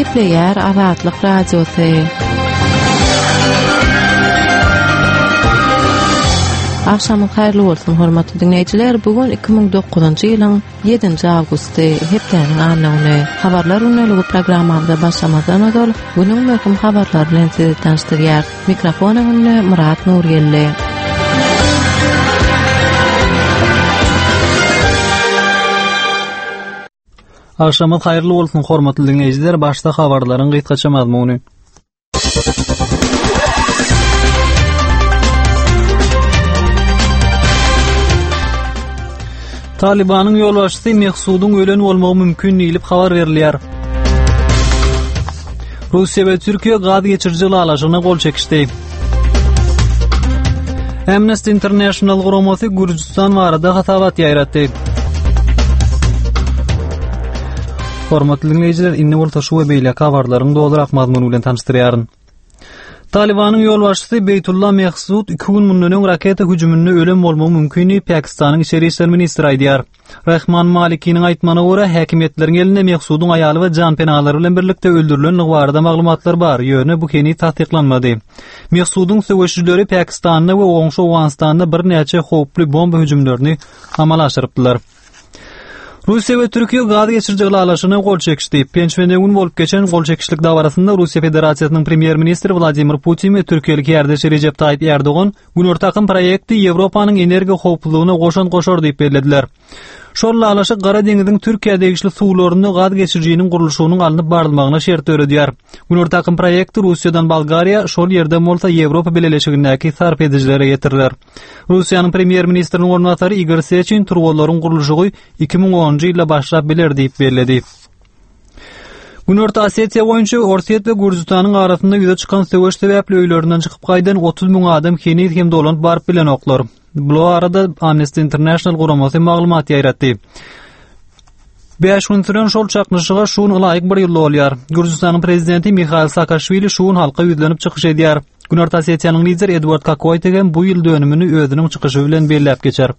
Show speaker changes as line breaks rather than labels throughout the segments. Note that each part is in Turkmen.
Gepleýär Azatlyk radiosy. Akşamyň haýrly bolsun hormatly dinleýijiler. Bugun 2009-njy ýylyň 7-nji awgusty. Hepdeniň anlawyny habarlar unalygy programmamyzda başlamazdan öňe günüň möhüm habarlary bilen sizi tanıştyrýar. Mikrofonyny Murat Nurgelli.
Akşamyň haýrly bolsun hormatly dinleýijiler. Başda habarlaryň gytgaça mazmuny. Talibanyň ýolbaşçysy Mehsudyň ölen bolmagy mümkin diýilip habar berilýär. Russiýa we Türkiýe gaz geçirji alaşygyna gol çekişdi. Amnesty International guramasy Gürjistan barada hatabat ýaýratdy. Hormatly dinleýijiler, inni bolsa şu we beýle habarlaryň dolarak mazmuny bilen tanıştyrýaryn. Talibanyň ýolbaşçysy Beytullah Mehsud 2 gün mundan raketa hüjümünde ölen bolmagy mümkinliği Pakistanyň Içeri işler ministri aýdýar. Rahman Malikiň aýtmagyna görä, häkimetleriň elinde Mehsudyň aýaly we jan penalary bilen birlikde öldürilenligi barada maglumatlar bar. Ýöne bu keni tasdiklanmady. Mehsudyň söwüşçüleri Pakistanda we Oňşy Awganistanda bir näçe howply bomba hüjümlerini amal aşyrypdylar. Russiýa we Türkiýe gaz geçirji alaşygyna gol çekişdi. Pençmende gün bolup geçen gol çekişlik dawarasynda Russiýa Federasiýasynyň premier ministri Vladimir Putin we Türkiýelik ýerdeşi Recep Tayyip Erdogan gün ortakym proýekti Ýewropanyň energiýa howplulygyna goşar diýip bellädiler. Şol alaşyk Gara deňiziň Türkiýe degişli suwlaryny gaz geçirjiniň gurulşynyň alınıp barylmagyna şert öredýär. Gün ortakym proýekti Russiýadan Bolgariýa, şol ýerde bolsa Ýewropa beleleşigindäki sarp edijilere ýetirilýär. Russiýanyň premier ministriniň ornatary Igor Sechin turgularyň gurulşygy 2010-njy ýylda başlap biler diýip bellädi. Gün Orta Osetiýa boýunça Orset we Gürjistanyň arasynda ýüze çykan söwüş sebäpli öýlerinden çykyp gaýdan 30 000 adam keni hem dolanıp barıp bilen oklar. Bu arada Amnesty International guramasy maglumat ýaýratdy. 5 gün süren şol çaknyşyga şuň laýyk bir ýyl bolýar. Gürjistanyň prezidenti Mikhail Saakashvili şuň halka ýüzlenip çykyş edýär. Gün Orta Osetiýanyň lideri Edward Kakoy degen bu ýyl dönümini özüniň çykyşy bilen belläp geçer.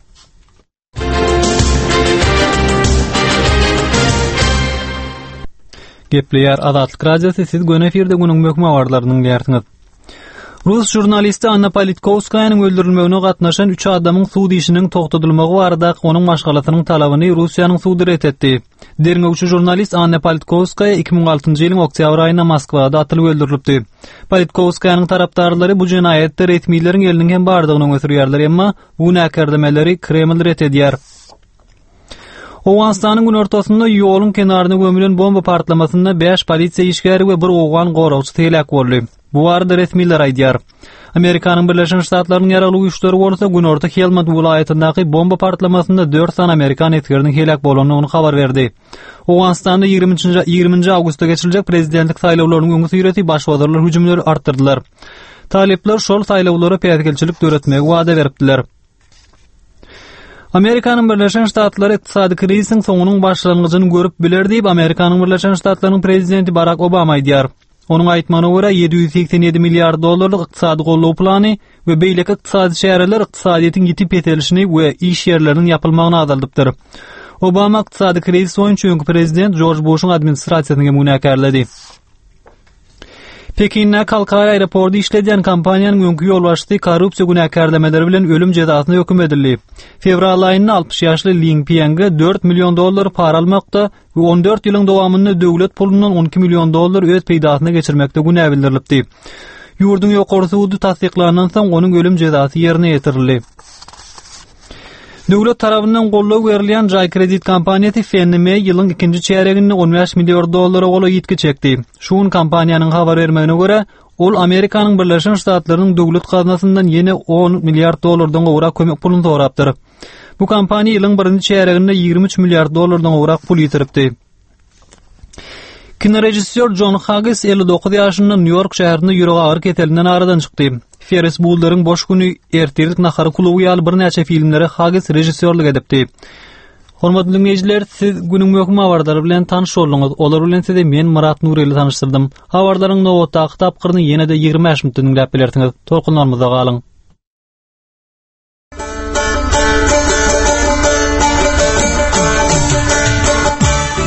Gepleýär Azatlyk radiosy, siz gün efirde günüň möhüm habarlaryny dinleýärsiňiz. Rus jurnalisti Anna Politkovskayaň öldürilmegine gatnaşan 3 adamyň suw işiniň togtadylmagy barada onuň maşgalatynyň talabyny Russiýanyň suwdy ret etdi. Derňewçi jurnalist Anna Politkovskaya 2006-njy ýylyň oktýabr aýynda Moskwada atylyp öldürilipdi. Politkovskayaň tarapdarlary bu jinayetde resmiýetleriň eliniň hem bardygyny öňe emma bu näkerdemeleri Kreml ret edýär. Awganistanyň gün ortasynda ýoluň kenaryna gömülen bomba partlamasynda 5 polisiýa işgäri we 1 owgan goragçy telek boldy. Bu barada resmiýetler aýdýar. Amerikanyň Birleşen Ştatlarynyň ýaraly güýçleri bolsa gün orta Helmand vilayetindäki bomba partlamasynda 4 san Amerikan etgeriniň helak bolanyny habar berdi. Awganistanda 20-nji awgustda geçirijek prezidentlik saýlawlarynyň öňü süreti baş wazirler hüjümleri artdyrdylar. Talipler şol saýlawlara päýtgelçilik döretmegi wada beripdiler. Amerikanyň Birleşen Ştatlary ykdysady krizisiň soňunyň başlangyjyny görüp biler diýip Amerikanyň Birleşen Ştatlarynyň prezidenti Barack Obama aýdýar. Onuň aýtmagyna görä $787 milliard ykdysady gollaw plany we beýleki ykdysady şäherler ykdysadyýetyň ýitip ýetelişini we iş ýerleriniň ýapylmagyna adaldypdyr. Obama ykdysady krizis boýunça öňkü prezident George Bush'un administrasiýasyny münäkerledi. Pekin'de Kalkara aeroportu işlediyen kampanyanın öňkü ýolbaşçysy korrupsiýa günäkärlemeleri bilen ölüm cezasyna höküm edildi. Fevral aýynda 60 ýaşly Ling Piang'a $4 milyon para almakda we 14 ýylyň dowamynda döwlet pulundan $12 milyon öz peýdasyna geçirmekde günä bildirilipdi. Ýurdun ýokarı suwdy tasdiklanandan soň onuň ölüm cezasy ýerine ýetirildi. Döwlet tarapyndan gollaw berilýän Jay Kredit kompaniýasy Fannie ýylyň 2-nji çäreginde $15 milyon gola ýetki çekdi. Şuň kompaniýanyň habar bermegine görä, ol Amerikanyň Birleşen Ştatlarynyň döwlet gazanasyndan ýene $10 milyard gowrak kömek puluny sorapdyr. Bu kompaniýa ýylyň 1-nji çäreginde $23 milyard gowrak pul ýitiripdi. Kinorejissor John Hughes 59 ýaşynda New York şäherinde ýüregi agyr ketelinden aradan çykdy. Ferris Bueller'ın boş günü ertirlik nahar klubu ýaly bir näçe filmlere Hughes rejissörlük edipdi. Hormatly dinleýijiler, siz günüň möhüm habarlary bilen tanyş bolduňyz. Olar bilen sizi men Murat Nureli tanıştyrdym. Habarlaryň nowatda tapgyryny ýene-de 25 minutda dinläp bilersiňiz. Tolkunlarymyza galyň.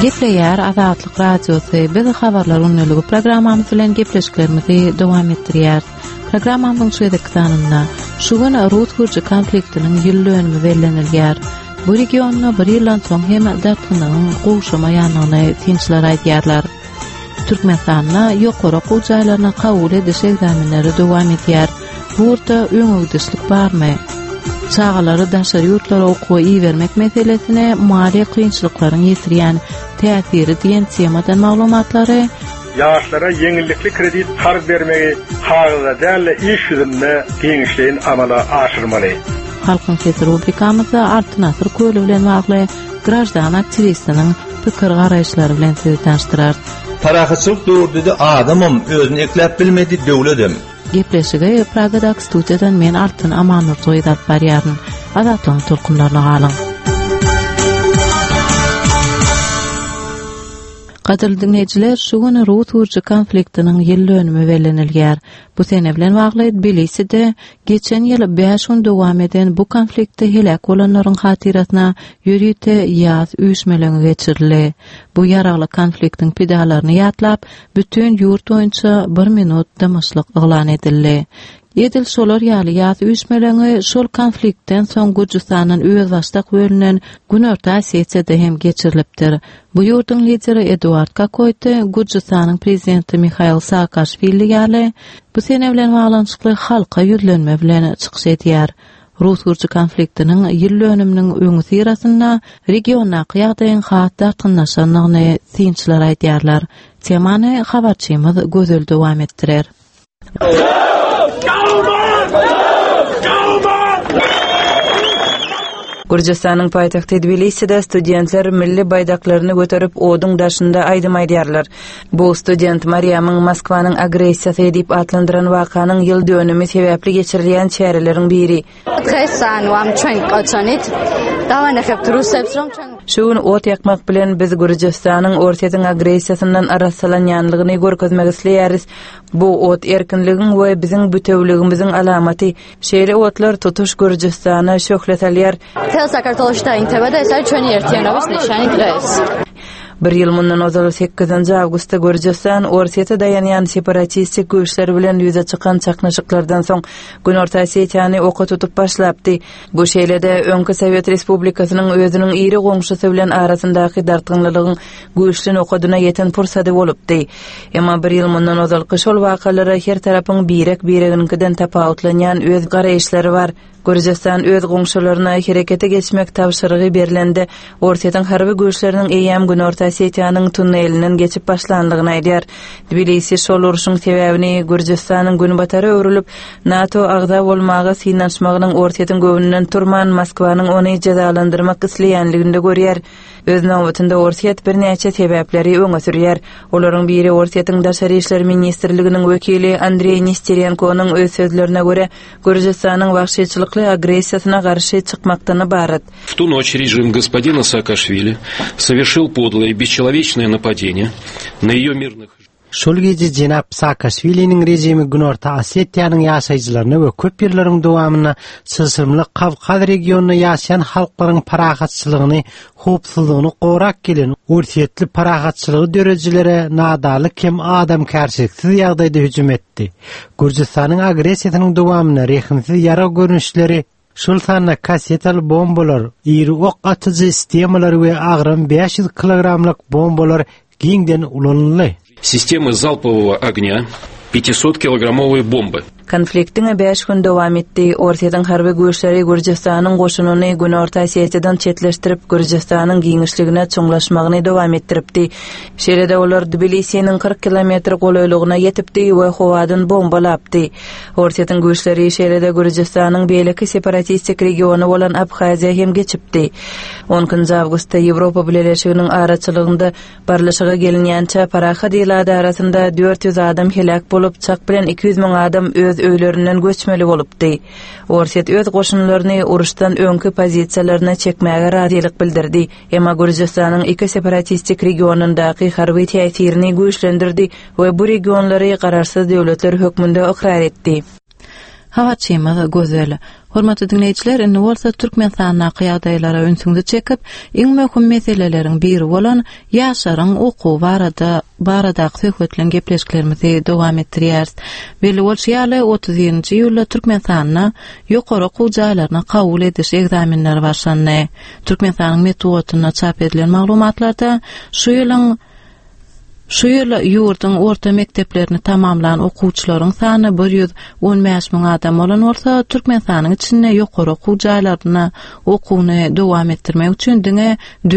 Gepleýär Azatlyk radiosy biz habarlar öňlügi programmamyz bilen gepleşiklerimizi dowam etdirýär. Programmamyň şu edekdanynda şu gün Rus gurji konfliktiniň ýyldönümi bellenilýär. Bu regionda bir ýyldan soň hem dartynyň gowşama ýanyny tinçler aýdýarlar. Türkmenistanda ýokary okuw jaýlaryna kabul ediş egzaminleri dowam etýär. Burada öňüňdüşlik barmy? Çağalary daşary ýurtlara okuw iýermek meselesine mali kynçylyklaryň ýetirýän täsiri diýen temadan maglumatlary
yaşlara yeňillikli kredit tarz bermegi hagyrda däl iş ýüzünde giňişleýin amala aşyrmaly.
Halkyň sesi rubrikamyzda Artynasır köýli bilen bagly grajdan aktivistiniň pikir garaýşlary bilen sizi tanıştyrar.
Parahatçılık döwründe adamym özüni ekläp bilmedi döwledim.
Gepleşige Pragada studiýadan men Artyn Amanur toýdap barýaryn. Azatlyň tulkunlaryna galyň. Gaderli dinleyijiler, şu gün Rus gurji konfliktiniň ýyldönümi bellenilýär. Bu sene bilen bagly Tbiliside geçen ýyl 5 gün dowam eden bu konfliktde helak bolanlaryň hatirasyna ýürüýte ýaz üýşmeleňi geçirildi. Bu ýaragly konfliktiň pidalaryny ýatlap, bütün ýurt boýunça 1 minut damaşlyk eglan edildi. Edil şolar ýaly ýaz üýşmeleňi şol konfliktden soň Gürjistanyň öz başlyk bölünen Günorta Osetiýada hem geçirilipdir. Bu ýurtyň lideri Eduard Kakoýty, Gürjistanyň prezidenti Mikhail Saakashvili ýaly bu sene bilen baglanşykly halka ýüzlenme bilen çykyş edýär. Rus gurji konfliktiniň ýyldönüminiň öňü sirasynda regiona ýagdaýyň hatda tynnaşanlygyny tinçler aýdýarlar. Temany habarçymyz gözül dowam etdirer. Gürjistanyň paýtagty Tbiliside studentler milli baýdaklaryny göterip oduň daşynda aýdym aýdýarlar. Bu student Mariýamyň Moskwanyň agressiýasy edip atlandyran wakanyň ýyldönümi sebäpli geçirilýän çäreleriň biri. Şu gün ot yakmak bilen biz Gürjistanyň ortadan agressiýasyndan arassalanýanlygyny görkezmek isleýäris. Bu ot erkinligiň we biziň bütewligimiziň alamaty. Şeýle otlar tutuş Gürjistana şöhletelýär. Bir ýyl mundan ozal 8 awgustda Gürjistan Orsiýata daýanýan separatistik güýçler bilen ýüze çykan çaknaşyklardan soň Günorta Osetiýany oka tutup başlapdy. Bu şeýlede öňkü Sowet Respublikasynyň özüniň iri goňşusy bilen arasyndaky dartynlygyň güýçli okadyna ýeten pursaty bolupdy. Emma bir ýyl mundan ozal şol wakalary her tarapyň bireginiňkinden tapawutlanýan öz garaýşlary bar. Gürjistan öz goňşularyna herekete geçmek tawşyrygy berilendi. Ortadan harby güýçleriniň eýäm Günorta Osetiýanyň tunnelinden geçip başlandygyny aýdýar. Tbilisi şol uruşyň sebäbini Gürjistanyň günbatary öwrülip NATO agza bolmagy synanşmagynyň ortadan göwünden turman Moskwanyň ony jazalandyrmak isleýänliginde görýär. Öz nowatynda Orsiýat bir näçe sebäpleri öňe sürýär. Olaryň biri Orsiýatyň daşary işler ministrliginiň wekili Andrey Nesterenkowyň öz sözlerine göre Gürjistanyň wagşyçylykly agressiýasyna garşy çykmakdan ibarat.
В ту ночь режим господина Саакашвили совершил подлое и бесчеловечное нападение на её мирных.
Şol gece Jenap Saakashvili'nin rejimi Günorta Osetiýanyň ýaşaýjylaryny we köp ýerleriň dowamyna sysyrmly Kavkaz regionuna ýaşaýan halklaryň parahatçylygyny, howpsuzlygyny gorak gelen ursiýetli parahatçylygy dörejelere nadalyk hem adamkärçiliksiz ýagdaýda hüjüm etdi. Gürjistanyň agressiýasynyň dowamyna rehimsiz ýara görnüşleri şol sanna kasetal bombalar, iri ok atyjy sistemalar we agram 500 kilogramlyk bombalar giňden ulanly.
Системы залпового огня, 500-килограммовые бомбы.
Konfliktin 5 gün dowam etdi. Ortadan harby güýçleri Gürjistanyň goşunyny Günorta Osetiýadan çetleşdirip Gürjistanyň giňişligine çoňlaşmagyny dowam etdiripdi. Şeýle olar Tbilisiň 40 kilometr golaýlygyna ýetipdi we howadan bombalapdy. Ortadan güýçleri şeýle Gürjistanyň beýleki separatistik regiony bolan Abhaziýa hem geçipdi. 10 awgustda Ýewropa Birleşiginiň araçylygynda barlaşyga gelinýänçe Parahat ýylady arasynda 400 adam helak bolup, çak bilen 200 000 adam öz öýlerinden göçmeli bolupdy. Orsiýat öz goşunlaryny uruşdan öňkü pozisiýalaryna çekmäge radylyk bildirdi. Emma Gürjistanyň iki separatistik regionundaky harby täsirini güýçlendirdi we bu regionlary gararsyz döwletler hökmünde ikrar etdi. Hawaçymyz gözel. Hormatly dinleyijiler, indi bolsa Türkmen sanyna kıyadaýlara önsüňde çekip, iň möhüm meseleleriň biri bolan ýaşaryň okuw barada söhbetlen gepleşiklerimizi dowam etdirýäris. Belli bolýarly 30-njy ýylda Türkmen sanyna ýokary okuw jaýlaryna kabul ediş egzaminleri başlandy. Türkmen sanynyň metodyna çap edilen maglumatlarda şu ýyl ýurdun orta mekteplerini tamamlayan okuwçylaryň sany 115.000 adam bolan bolsa, Türkmen sanynyň içinde ýokary okuw jaýlaryna okuwny dowam etdirmek üçin diňe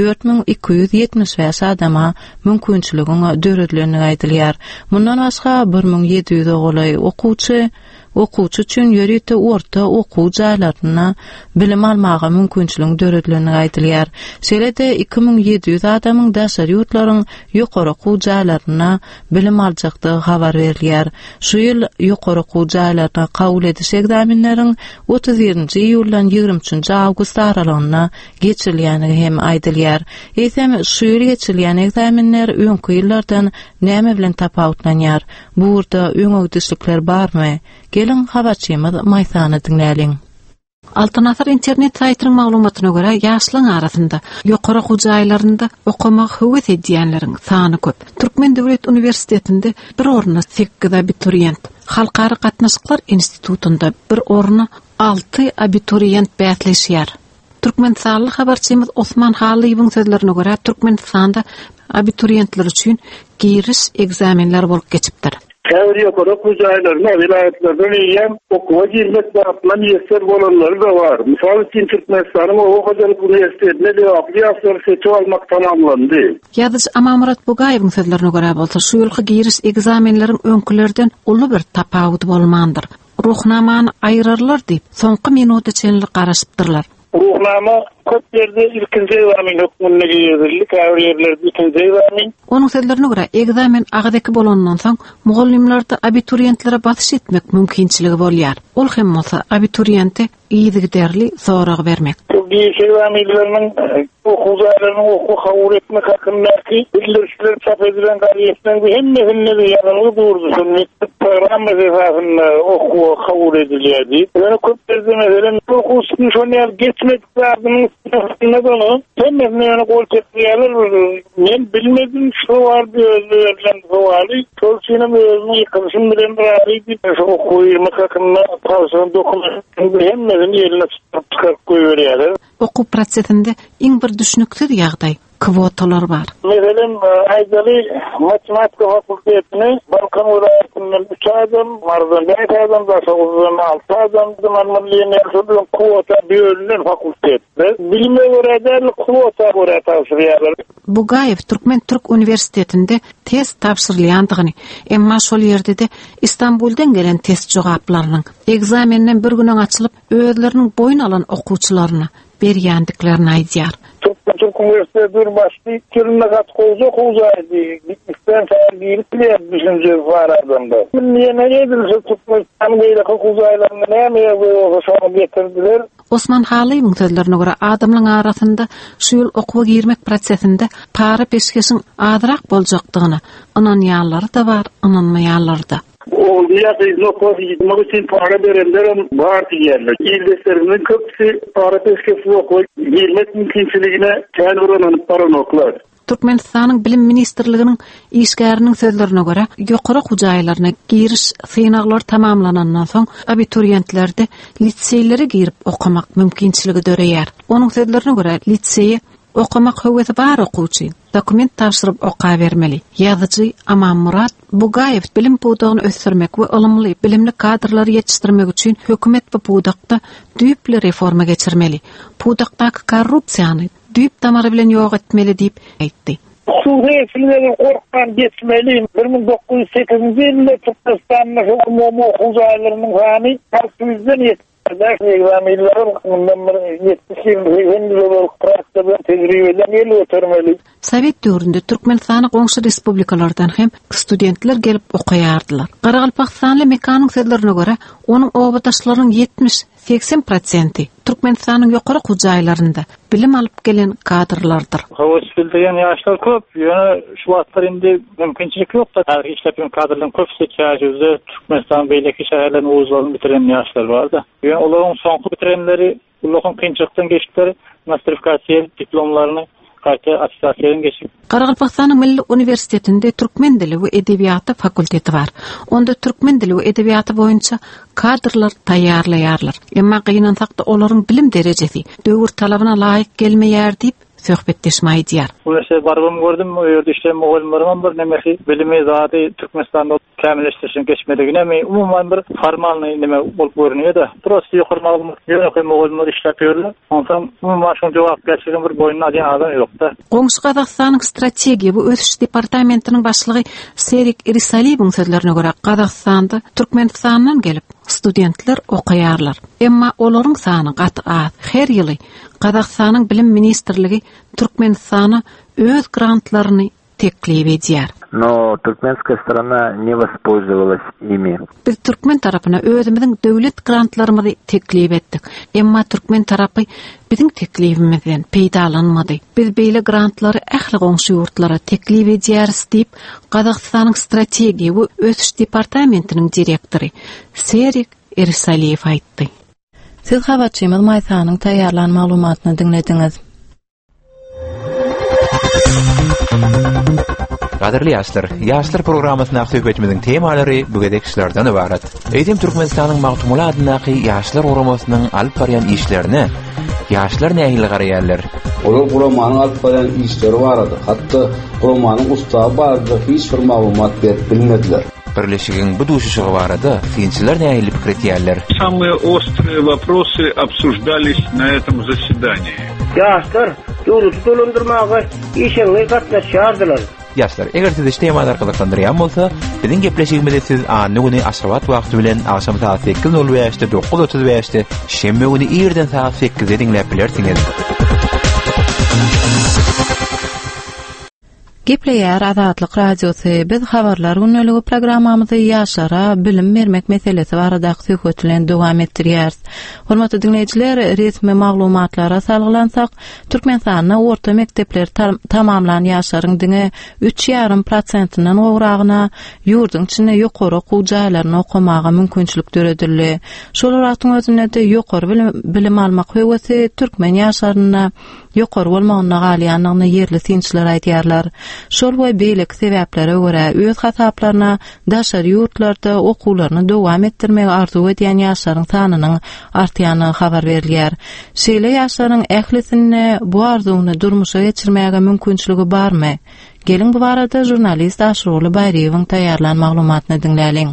4275 adama mümkinçiligini döredilenini aýdylýar. Mundan başga 1700 oglay okuwçy üçin ýörite orta okuw jaýlaryna bilim almagy mümkinçiligini döredilenini aýdylýar. Şeýle-de 2700 adamyň daşary ýurtlaryň ýokary okuw jaýlaryna bilim aljakdygy habar berilýär. Şu ýyl ýokary okuw jaýlaryna kabul ediş egzaminleriň 31-nji ýyldan 23-nji awgust aralygyna geçirilýäni hem aýdylýar. Eýsem şu ýyl geçirilýän egzaminler öňkü ýyllardan näme bilen tapawutlanýar? Bu urda öňöňdüşlikler barmy? Gelin habarçymyz Maýsany dinläliň.
Altyn asr internet saýtynyň maglumatyna görä, ýaşlaryň arasynda ýokary okuw jaýlarynda okumak höwet edýänleriň sany köp. Türkmen Döwlet Uniwersitetinde bir orna 8 abituriyent, Halkary gatnaşyklar institutunda bir orna 6 abituriyent bätleşýär. Türkmen sanly habarçymyz Osman Halyýewiň sözlerine görä, Türkmen sanda abituriyentler üçin giriş egzaminler bolup geçipdir.
Teoriya olarak bu jaýlaryna vilayetlerden ýem okuwa girmek baraplan ýeser bolanlar da var. Misal üçin Türkmenistanyň Hocalyk Uniwersitetinde dewaply ýaşlar seçip almak tamamlandy.
Ýa-da Amamurat Bugaýewiň sözlerine görä bolsa, şu ýylky giriş egzaminleriň öňkilerden uly bir tapawut bolmandyr. Ruhnamany aýrarlar diýip soňky minuta çenli garaşypdyrlar.
Ruhnama köp ýerde ilkinji egzamin hökmüne giýirildi, käbir ýerlerde ikinji egzamin.
Onuň sözlerine görä, egzamin agdaky bolandan soň mugallimlerde abituriyentlere batyş etmek mümkinçiligi bolýar. Ol hem bolsa abituriyente iýdigderli sorag bermek.
Bu egzaminleriň okuw jaýlaryny okuw kabul etmek hakyndaky bildirişler çap edilen gaýetden hemmesinde ýazyly durdy. Mektep programma esasında okuw kabul edilýärdi. Ýöne köp ýerde meselen okuw sınıfyna geçmek lazım. Men bilmedim şu vardı özlerinden suali. Tolsinin özünü yıkılışın bilen birarıydı. Şu okuyurmak hakkında tavsiyon dokumentini hemmesini yerine çıkarıp koyuyorlar.
Okuw prosesinde iň bir düşnükdir ýagdaý. Kvotalar var.
Mesela Aydaly matematika fakültetini Balkan vilayetinden 3 adam, Mardan 5 adam, Daşoğuz'dan 6 adam, Marmanlı'nın kvota bölünen fakültetler. Bilime göre de kvota göre tavsiyeler.
Bugayev Türk Uniwersitetinde test tapşyrylýandygyny, emma şol ýerde de İstanbuldan gelen test jogaplarynyň egzamenden bir günden açylyp özleriniň boyun alan okuwçylaryna berýändiklerini aýdýar.
Türk Üniversitesi başlı kirine katkıcı kuzaydı. Gitmişten sergilikler düşünce var adamda. Niye ne edilse Türkmenistan böyle kuzaylarını neye böyle getirdiler?
Osman Halyýewiň sözlerine görä, adamlaryň arasynda şu ýyl okuwa girmek prosesinde para peşkeşiň adyrak boljakdygyny inanýanlar da bar, inanmaýanlar da.
O niyatı okuwa gitmek için para berenler var diýerler. İldeslerimin köpüsi para peşkeşi okuwa girmek mümkinçiligine kän uranıp baranoklar.
Türkmenistanyň bilim ministrliginiň işgäriniň sözlerine görä, ýokary okuw jaýlaryna giriş synaglary tamamlanandan soň abituriyentlerde liseýlere girip okumak mümkinçiligi döreýär. Onuň sözlerine görä, liseýe okumak höweti bar okuwçy dokument tapşyryp oka bermeli. Ýazyjy Amamurat Bugayew bilim pudugyny ösdürmek we ilmli bilimli kadrlary ýetişdirmek üçin hökümet bu pudakda düýpli reforma geçirmeli. Pudakdaky korrupsiýany düýp tamary bilen ýok etmeli diýip aýtdy.
Suheyçilerin korktan geçmeli. 1908-nji ýylda Türkmenistanyň hökümet okuw jaýlarynyň sany 600-den ýetdi.
Sovet döwründe Türkmenistanyň goňşy respublikalardan hem studentler gelip okuýardylar. Garagalpakstanly Mekanyň sözlerine görä, onuň obadaşlarynyň 70-80% Türkmenistanyň ýokary hujaýlarynda bilim alyp gelen kadrlardyr.
Howes bildigen ýaşlar köp, ýöne şu wagtlar indi mümkinçilik ýok da işlepen kadrlaryň köpüsi käjüzde Türkmenistan beýleki şäherlerini uzlaryny bitiren ýaşlar bar da. Ýöne olaryň soňky bitirenleri ulyň kynçylykdan geçipler, nostrifikatsiýa diplomlaryny attestasiýadan geçip.
Qaragalpaqstanyň Milli Universitetinde Türkmen dili we edebiýaty fakulteti bar. Onda Türkmen dili we edebiýaty boýunça kadrlar taýýarlaýarlar. Emma gynansak da olaryň bilim derejesi döwür talabyna laýyk gelmeýär diýip söhbetleşmeyi diýär.
Bu ýerde barbam gördüm, o ýerde işleýän mugallimlerim bir nämesi bilimi zady Türkmenistanda kämilleşdirişin geçmedigine mi umumyň bir formalny neme bolup görünýär da. Prosy ýokary maglumat ýöne mugallimler işläpýärler. Ondan umumyň şol jogap geçirgen bir boýuna diýen adam ýok da.
Goňşy Gazakstanyň strategiýa we ötüş departamentiniň başlygy Serik Irisaliýewiň sözlerine görä Gazakstanda Türkmenistandan gelip studentler okaýarlar. Emma olaryň sany gaty az. Her ýyly Gazakstanyň bilim ministrligi Türkmenistana öz grantlaryny teklip edýär.
Но туркменская сторона не воспользовалась ими.
Biz Türkmen tarapyna özümiziň döwlet grantlarymyzy teklip etdik. Emma Türkmen tarapy biziň teklifimizden peýdalanmady. Biz beýle grantlary ähli goňşy ýurtlara teklip edýäris diýip Gazakstanyň strategiýa we ötüş departamentiniň direktory Serik Irisaliýew aýtdy.
Siz habarçymyz Maýsanyň taýýarlan maglumatyny dinlediňiz.
Gaderli ýaşlar programmasyna söhbetimiziň temalary bugedekçilerden ibaret. Eýdim Türkmenistanyň magtumula adynaky ýaşlar programasynyň alyp barýan işlerini ýaşlar nähili garaýarlar.
Olar programmanyň alyp barýan işleri barady. Hatda programmanyň ustaby barada hiç bir maglumat berip bilmediler.
Birleşigiň bu duşuşygy barada fiýinçiler nähili pikir etýärler.
Самые острые вопросы обсуждались на этом заседании.
Ýaşlar ýurty dolandyrmagy işeňe gatnaşýardylar.
Ýaşlar, eger siz işlemada kızyklandyrýan bolsa, biziň gepleşigimizi siz anny güni aşgabat wagty bilen akşam saat 8:05-de 9:35-de şembe güni ýerden saat 8-de dinläp bilersiňiz.
Gepleýär Azatlyk radiosy. Biz habarlar günlügi programmamyzy ýaşlara bilim bermek meselesi barada söhbetlen dowam etdirýäris. Hormatly dinleýijiler, resmi maglumatlara salgılansak, Türkmenistanyň orta mektepleri tamamlanan ýaşlaryň diňe 3,5%-ndan gowragyna ýurduň içinde ýokary hujaýlaryny okamaga mümkinçilik töredildi. Şol wagtyň özünde ýokary bilim almak höwesi türkmen ýaşlaryna ýokary bolmagyna galýanlygyny yerli synçylar aýdýarlar. Şol we beýlek sebäplere görä öz hasaplaryna daşary ýurtlarda okuwlaryny dowam etdirmek arzu edýän ýaşlaryň sanynyň artýany habar berilýär. Şeýle ýaşlaryň ählisini bu arzuwny durmuşa geçirmäge mümkinçiligi barmy? Gelin bu barada jurnalist Aşroly Baýryewiň taýýarlan maglumatyny dinläliň.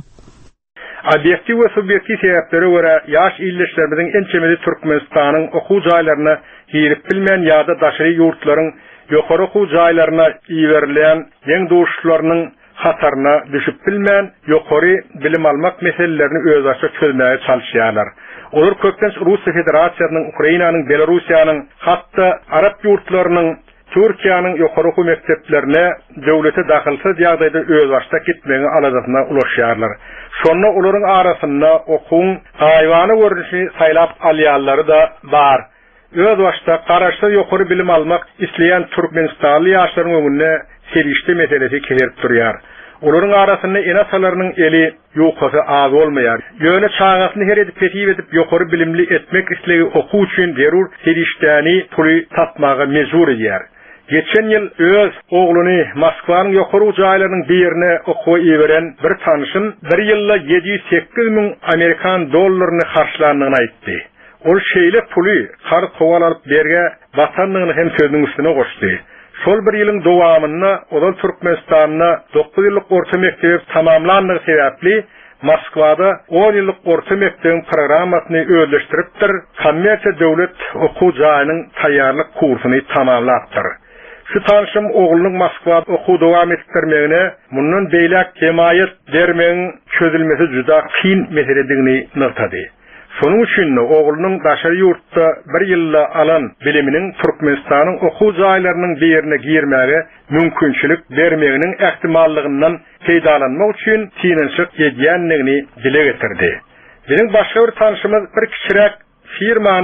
Obyektiv we subyektiv sebäplere görä ýaş ilişkilerimiziň ençemeli Türkmenistanyň okuw jaýlaryna girip bilmeýän ýa-da daşary ýurtlaryň ýokary okuw jaýlaryna iýerilen ýeň duşlarynyň hatarına düşüp bilmeýän ýokary bilim almak meselelerini özbaşa çözmäge çalyşýarlar. Olar köpden Russiýa Federasiýasynyň, Ukrainanyň, Belorussiýanyň, hatda Arap ýurtlarynyň, Türkiýanyň ýokary okuw mekdeplerine döwlete dahilsiz ýagdaýda özbaşa gitmegi alajagyna ulaşýarlar. Şonda olaryň arasynda okuň haýwany görnüşi saýlap alýarlary da bar. Öz başta garaşda ýokary bilim almak isleýän Türkmenistanly ýaşlaryň öňüne serişde meselesi kelip durýar. Olaryň arasynda enasalarynyň eli ýokary az bolmaýar. Ýöne çağasyny her edip petip edip ýokary bilimli etmek islegi okuw üçin zerur serişdäni puly tapmagy mejbur edýär. Geçen ýyl öz ogluny Moskwanyň ýokary jaýlarynyň birine okuwa ýeberen bir tanışyn bir ýylda 708 000 Amerikan dollaryny harçlandygyny aýtdy. Ol şeýle puly har kowal alyp berge batanlygyny hem sözüniň üstüne goşdy. Şol bir ýylyň dowamyna odan Türkmenistanyna 9 ýyllyk orta mektep tamamlandygy sebäpli Moskwada 10 ýyllyk orta mektebiň programmasyny özleşdiripdir. Kommersiýa döwlet okuw jaýynyň taýýarlyk kursyny tamamlapdyr. Şu tanışym oglunyň Moskwada okuw dowam etdirmegine mundan beýlek himayet bermegiň çözülmesi juda kyn meseledigini nurtady. Şonuň üçin oglunyň daşary ýurtda bir ýylda alan biliminiň Türkmenistanyň okuw jaýlarynyň birine girmäge mümkinçilik bermeginiň ähtimallygyndan peýdalanmak üçin tinçlik edýänligini dile getirdi. Benim başga bir tanışymyz bir kiçirek firmanyň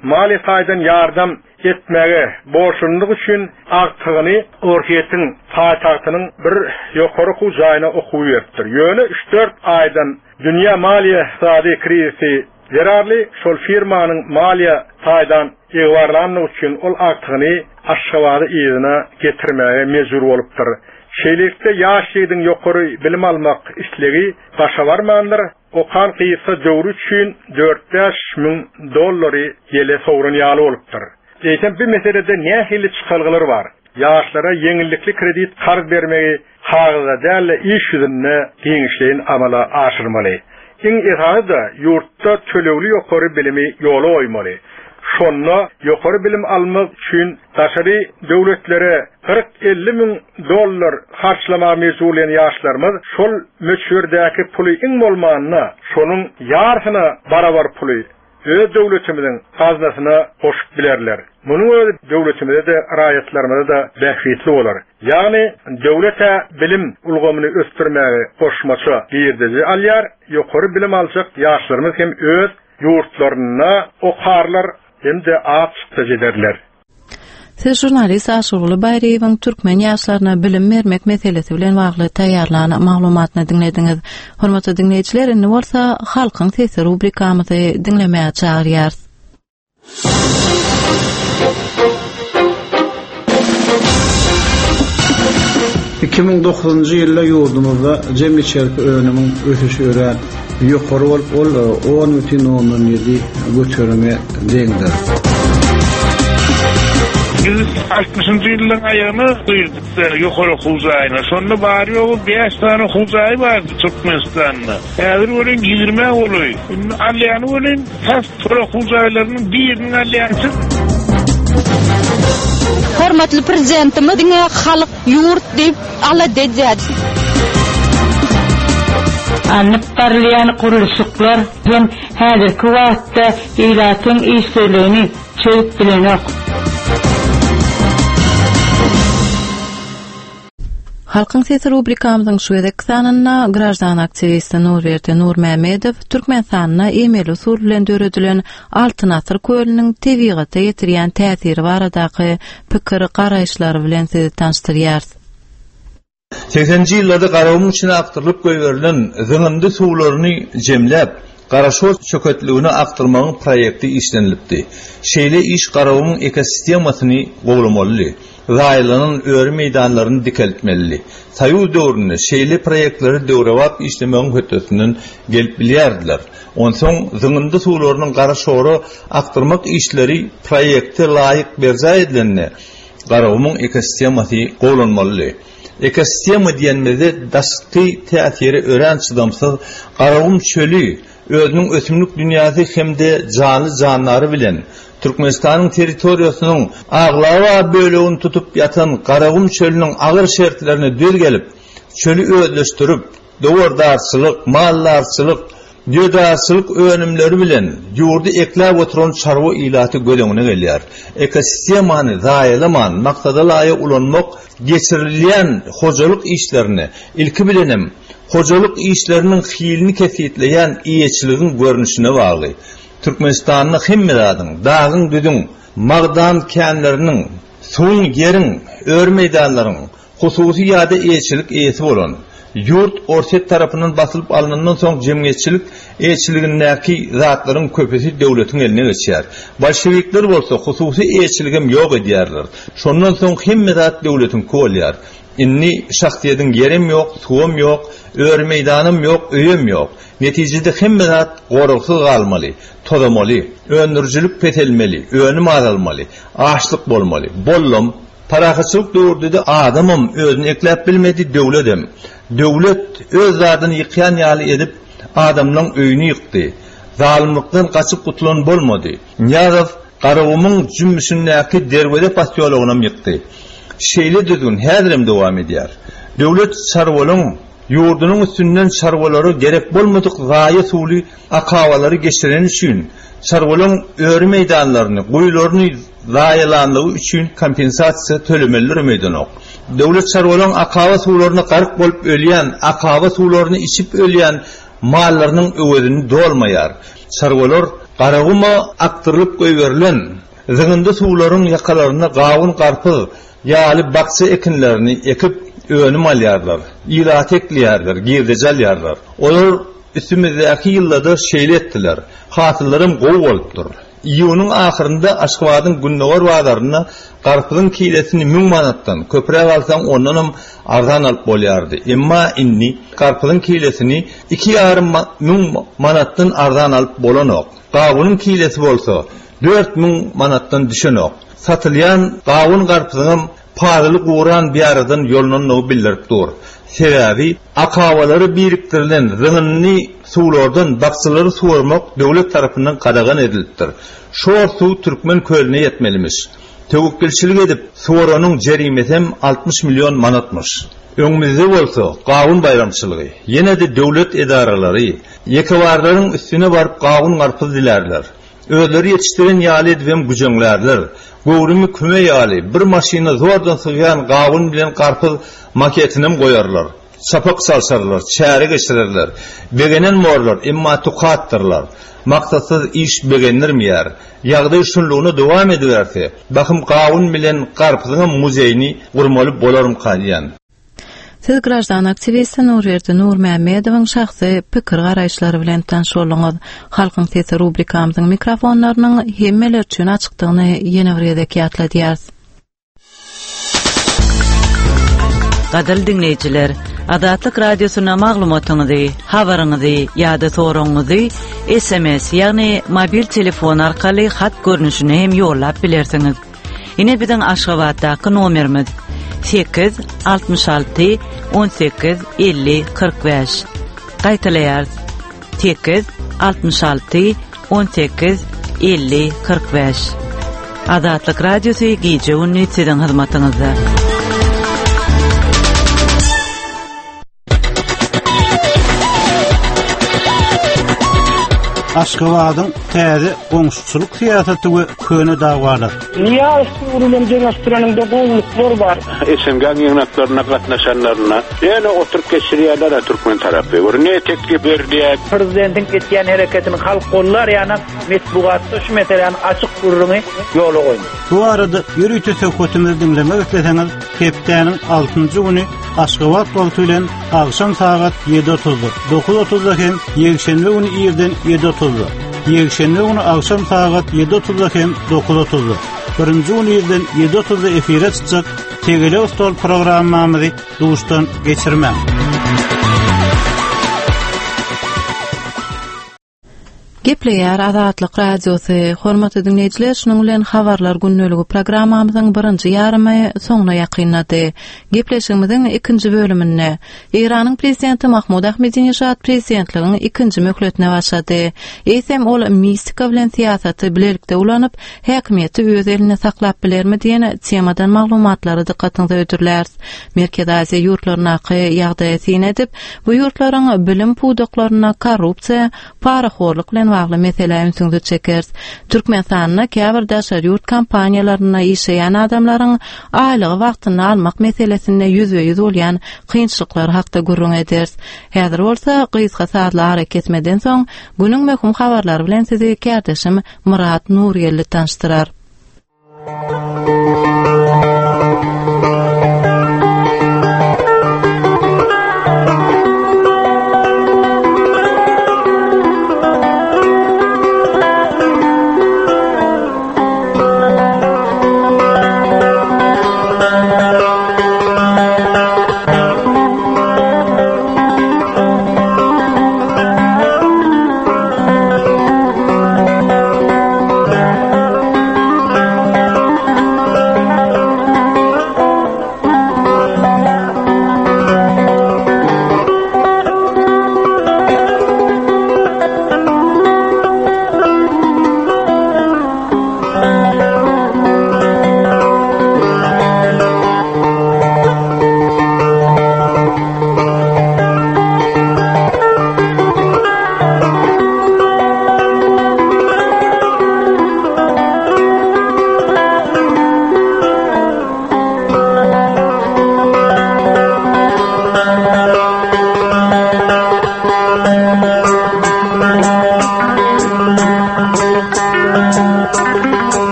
mali saydan yardım etmege borçluluk üçün artygyny orhetin taýtatynyň bir ýokary hujaýyna okuýardyr. Ýöne 3-4 aýdan dünýä maliýe iqtisady krizisi zararly şol firmanyň maliýe taýdan ýewarlanyny üçün ol artygyny aşgabady ýerine getirmege mejbur bolupdyr. Şeýlelikde ýaşlygyň ýokary bilim almak işlegi başa barmandyr. O kan kıysa döwrü üçün $4,000 ýele sowrun ýaly bolupdyr. Eýsem bir meselede nähili çykalgylar bar. Ýaşlara ýeňillikli kredit garz bermegi hagda däle iş ýüzünde giňişleýin amala aşyrmaly. Iň esasy da ýurtda tölegli ýokary bilimi ýola oýmaly. Şonda ýokary bilim almak üçin daşary döwletlere $40-50,000 harçlama mezulyen ýaşlarymyz şol möçürdäki puly iň bolmanyna şonuň ýarsyna barabar puly öz döwletimiziň gaznasyna goşup bilerler. Munuň özi döwletimizde de raýatlarymyzda da bähsitli bolar. Ýagny döwlete bilim ulgamyny östirmäge goşmaça giýirdi. Alýar ýokary bilim alsak ýaşlarymyz hem öz ýurtlaryna okarlar hem de aqçda jederler.
Siz jurnalist Aşurly Baýraýewiň türkmen ýaşlaryna bilim bermek meselesi bilen bagly taýýarlanan maglumatny dinlediňiz. Hormatly dinleýijiler, indi bolsa halkyň sesi rubrikamyzy dinlemäge çagyrýar.
2009-njy ýylda ýurdumyzda jemgyýet şerpi önümiň ösüşi ören ýokary bolup ol 10,7 götürme deňdir.
60-njy ýylyň aýagyny duýduk ýokary hujaýyna. Şonda bary ýoly 5 tane hujaý bar Türkmenistanda. Häzir bolan 20 boluy. Alýany bolan has hujaýlarynyň biriniň alýansy.
Hormatly prezidentimiz diňe halyk ýurt diýip ala dejäd.
Anıp barlayan kuruluşuklar hem häzirki wagtda ýylatyň işlerini çöp bilenok.
Halkyň sesi rubrikamyzyň şu edeki sanyna grajdan aktivisti Nurberdi Nurmämedow türkmen sanyna e-mail usul bilen döredilen Altyn asr kölüniň tebigaty ýetirýän täsiri baradaky pikir garaýşlary bilen sizi tanıştyrýar.
80-nji ýyllarda garawum üçin aktyrylyp goýberilen zyňyndy suwlaryny jemläp Garaşoz çöketligini aktırmanın proyekti işlenilipdi. Şeýle iş garawumyň ekosistemasyny goglamaly. Raýlanyň öri meýdanlaryny dikeltmeli. Saýu döwründe şeýle proyektleri döwrewap işlemegiň hötesinden gelip bilýärdiler. Onsoň zyňyndy suwlarynyň garaşory aktyrmak işleri proyekte laýyk berza edilenine garawumyň ekosistemasy goglanmaly. Ekosistema diýenmede daşky täsiri ören çydamsyz garawum çölü özünün ösümlük dünýasy hemde canly janlary bilen Türkmenistanyň territoriýasynyň aglawa bölegini tutup ýatan Garawum çölüniň agyr şertlerini döl gelip çölü özleşdirip dowardarçylyk, mallarçylyk, ýödarçylyk önümleri bilen ýurdy ekläp oturan çarwa ilaty göleňine gelýär. Ekosistemany zaýalaman, maksada laýyk ulanmak geçirilýän hojalyk işlerini ilki bilenem hojalyk işleriniň hilini kesitleýän iýeçiligiň görnüşine bagly. Türkmenistanyň hemmedadyň, dagyň düdüň, magdan känleriniň, suwun ýeriň, ör meýdanlaryň hususy ýa-da iýeçilik eýesi bolan ýurt orset tarapyndan basylyp alynandan soň jemgyýetçilik eýeçiligindäki zatlaryň köpesi döwletiň eline geçýär. Bolşewikler bolsa hususy eýeçiligim ýok edýärler. Şondan soň hemme zat döwletiň kolýar. Inni şahsiýetiň ýerim ýok, suwum ýok, ör meýdanym ýok, öýüm ýok. Netijede hemme zat goruksyz galmaly, tozamaly, öndürjilik petelmeli, önüm azalmaly, açlyk bolmaly. Bollum, parahaçylyk döwründe adamym özüni ekläp bilmedi döwletim. Döwlet öz zadyny ýykýan ýaly edip adamlaryň öýüni ýykdy. Zalimlikden gaçyp gutulan bolmady. Ýa-da garawumyň jümmüşindäki derwede pastiýologynam ýykdy. Şeýle düzgün häzirim dowam edýär. Döwlet sarwalyň ýurdunyň üstünden sarwalary gerek bolmadyk gaýa suwly akawalary geçiren üçin sarwalyň öri meýdanlaryny, goýlaryny zaýalanlygy üçin kompensasiýa tölemeleri meýdanok. Döwlet sarwalyň akawa suwlaryny garyk bolup ölýän, akawa suwlaryny içip ölýän mallarynyň öwedini dolmaýar. Sarwalar Qaraguma aktırılıp göýberilen zıngyndy suwlaryň ýakalaryna gawun garpy ýaly bakça ekinlerini ekip öňüm alýarlar. Ýyla teklýärler, girdejälýärler. Olar üstümizdäki ýyllarda şeýle etdiler. Hatyrlarym gowy bolupdyr. Ýylyň ahyrynda Aşgabatyň Günnowar bazarına garpyň kilesini 1000 manatdan köprek alsaň ondanam arzan alyp bolýardy. Emma inni garpyň kilesini 2,5 manatdan arzan alyp bolanok. Gawunyň kilesi bolsa 4000 manatdan düşenok. Satylýan gawun garpynyň paýly guran biýaradan ýolunyny bildirip dur. Sebäbi akawalary biriktirilen zıngynny suwlardan bakçylary suwarmak döwlet tarapyndan qadagan edilipdir. Şo suw Türkmen kölüne ýetmelimiş. Töwekkelçilik edip suwaranyň jerimeti 60 milyon manatmış. Öňümizde bolsa gawun bayramçylygy, ýene-de döwlet edaralary ýekewarlaryň üstüne baryp gawun garpy dilerler. Özleri yetiştiren ýaly edibem güjeňlerler. Gowrumy küme ýaly bir maşyna zordan sığyan gawun bilen garpy maketinem goýarlar. Sapak salsarlar, çäre geçirirler. Begenen morlar, emma tuqattırlar. Maksatsız iş begenirmýär. Ýagdaý şunlugyny dowam ediberse, bakym gawun bilen garpynyň muzeyini gurmaly bolarym kalýan.
Siz grajdan aktivisti Nurberdi Nurmämedowyň şahsy pikir garaýşlary bilen tanış bolňyz. Halkyň sesi rubrikamyzyň mikrofonlarynyň hemmeler üçin açykdygyny ýene bir ýerde ýatladýarys. Gadal dinleyijiler, Adatlyk radiosyna maglumatyňyzy, habaryňyzy ýa-da soragyňyzy SMS ýagny mobil telefon arkaly hat görnüşine hem ýollap bilersiňiz. Ine biziň Aşgabatdaky nomerimiz 866 18 50 45. Gaýtalaýar 866 18 50 45. Adatlyk radiosy gije ünni siziň hyzmatyňyzda.
Aşgabatyň täze goňşuçylyk syýasaty we köne dagwalar.
Niýe urulan demonstranyňda gowluklar bar?
SMG ýygnatlaryna gatnaşanlaryna ýene oturup geçirýärler Türkmen tarapy. Ne teklip berdiler?
Prezidentiň etýän hereketini halk gollar ýa-ni metbugatda şu meseleni açyk gurruny ýola goýdy.
Bu arada ýürüýte söhbetimizi dinlemek isleseňiz, hepdeniň 6-njy güni Aşgabat wagty bilen akşam saat 7:30, 9:30 hem ýekşenbe güni ýerden 7:30. Ýekşenbe güni akşam saat 7:30 hem 9:30. Birinji güni ýerden 7:30 efire çykjak Tegele Ostol programmamyzy duşdan geçirmem.
Gepleýär Adatlyk radiosy, hormatly dinleýijiler, şunuň bilen habarlar günnäligi programmamyzyň birinji ýarymy soňuna ýakynlady. Gepleşigimiziň ikinji bölümine Iranyň prezidenti Mahmud Ahmedinejad prezidentligiň ikinji möhletine başlady. Eýsem ol mistika bilen siýasaty bilelikde ulanyp, häkimiýeti öz eline saklap bilermi diýen temadan maglumatlary dikkatyňizi ödürler. Merkez Aziýa ýurtlaryna ýagdaýy syn edip, bu ýurtlaryň bilim pudoklaryna korrupsiýa, paraxorlyk bilen bagly mesele ünsüňde çekers. Türkmenistanyna käbir daşary ýurt kampaniýalaryna işeýän adamlaryň aýlygy wagtyny almak meselesinde ýüzbe-ýüz bolýan kynçylyklar hakda gurrun eders. Häzir bolsa gysga saatlar hareket etmeden soň günüň möhüm habarlary bilen sizi kärdişim Murat Nurýelli tanıştyrar.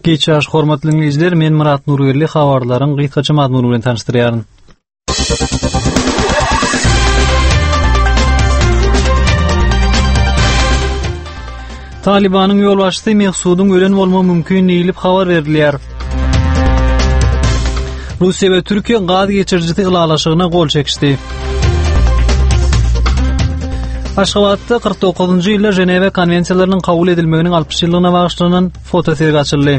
Geçäş hormatly dinleyijiler, men Murat Nurgeli habarlaryň gysgaça mazmuny bilen tanıştyrýaryn. Talibanyň ýolbaşçysy Mehsudyň ölen bolmagy mümkinligini habar berilýär. Russiýa we Türkiýe gaz geçirjisi ýylalaşygyna gol çekişdi. Aşgabatda 49-njy ýylda Ženewe konwensiýalarynyň kabul edilmeginiň 60 ýylyna bagyşlanan fotosergi açyldy.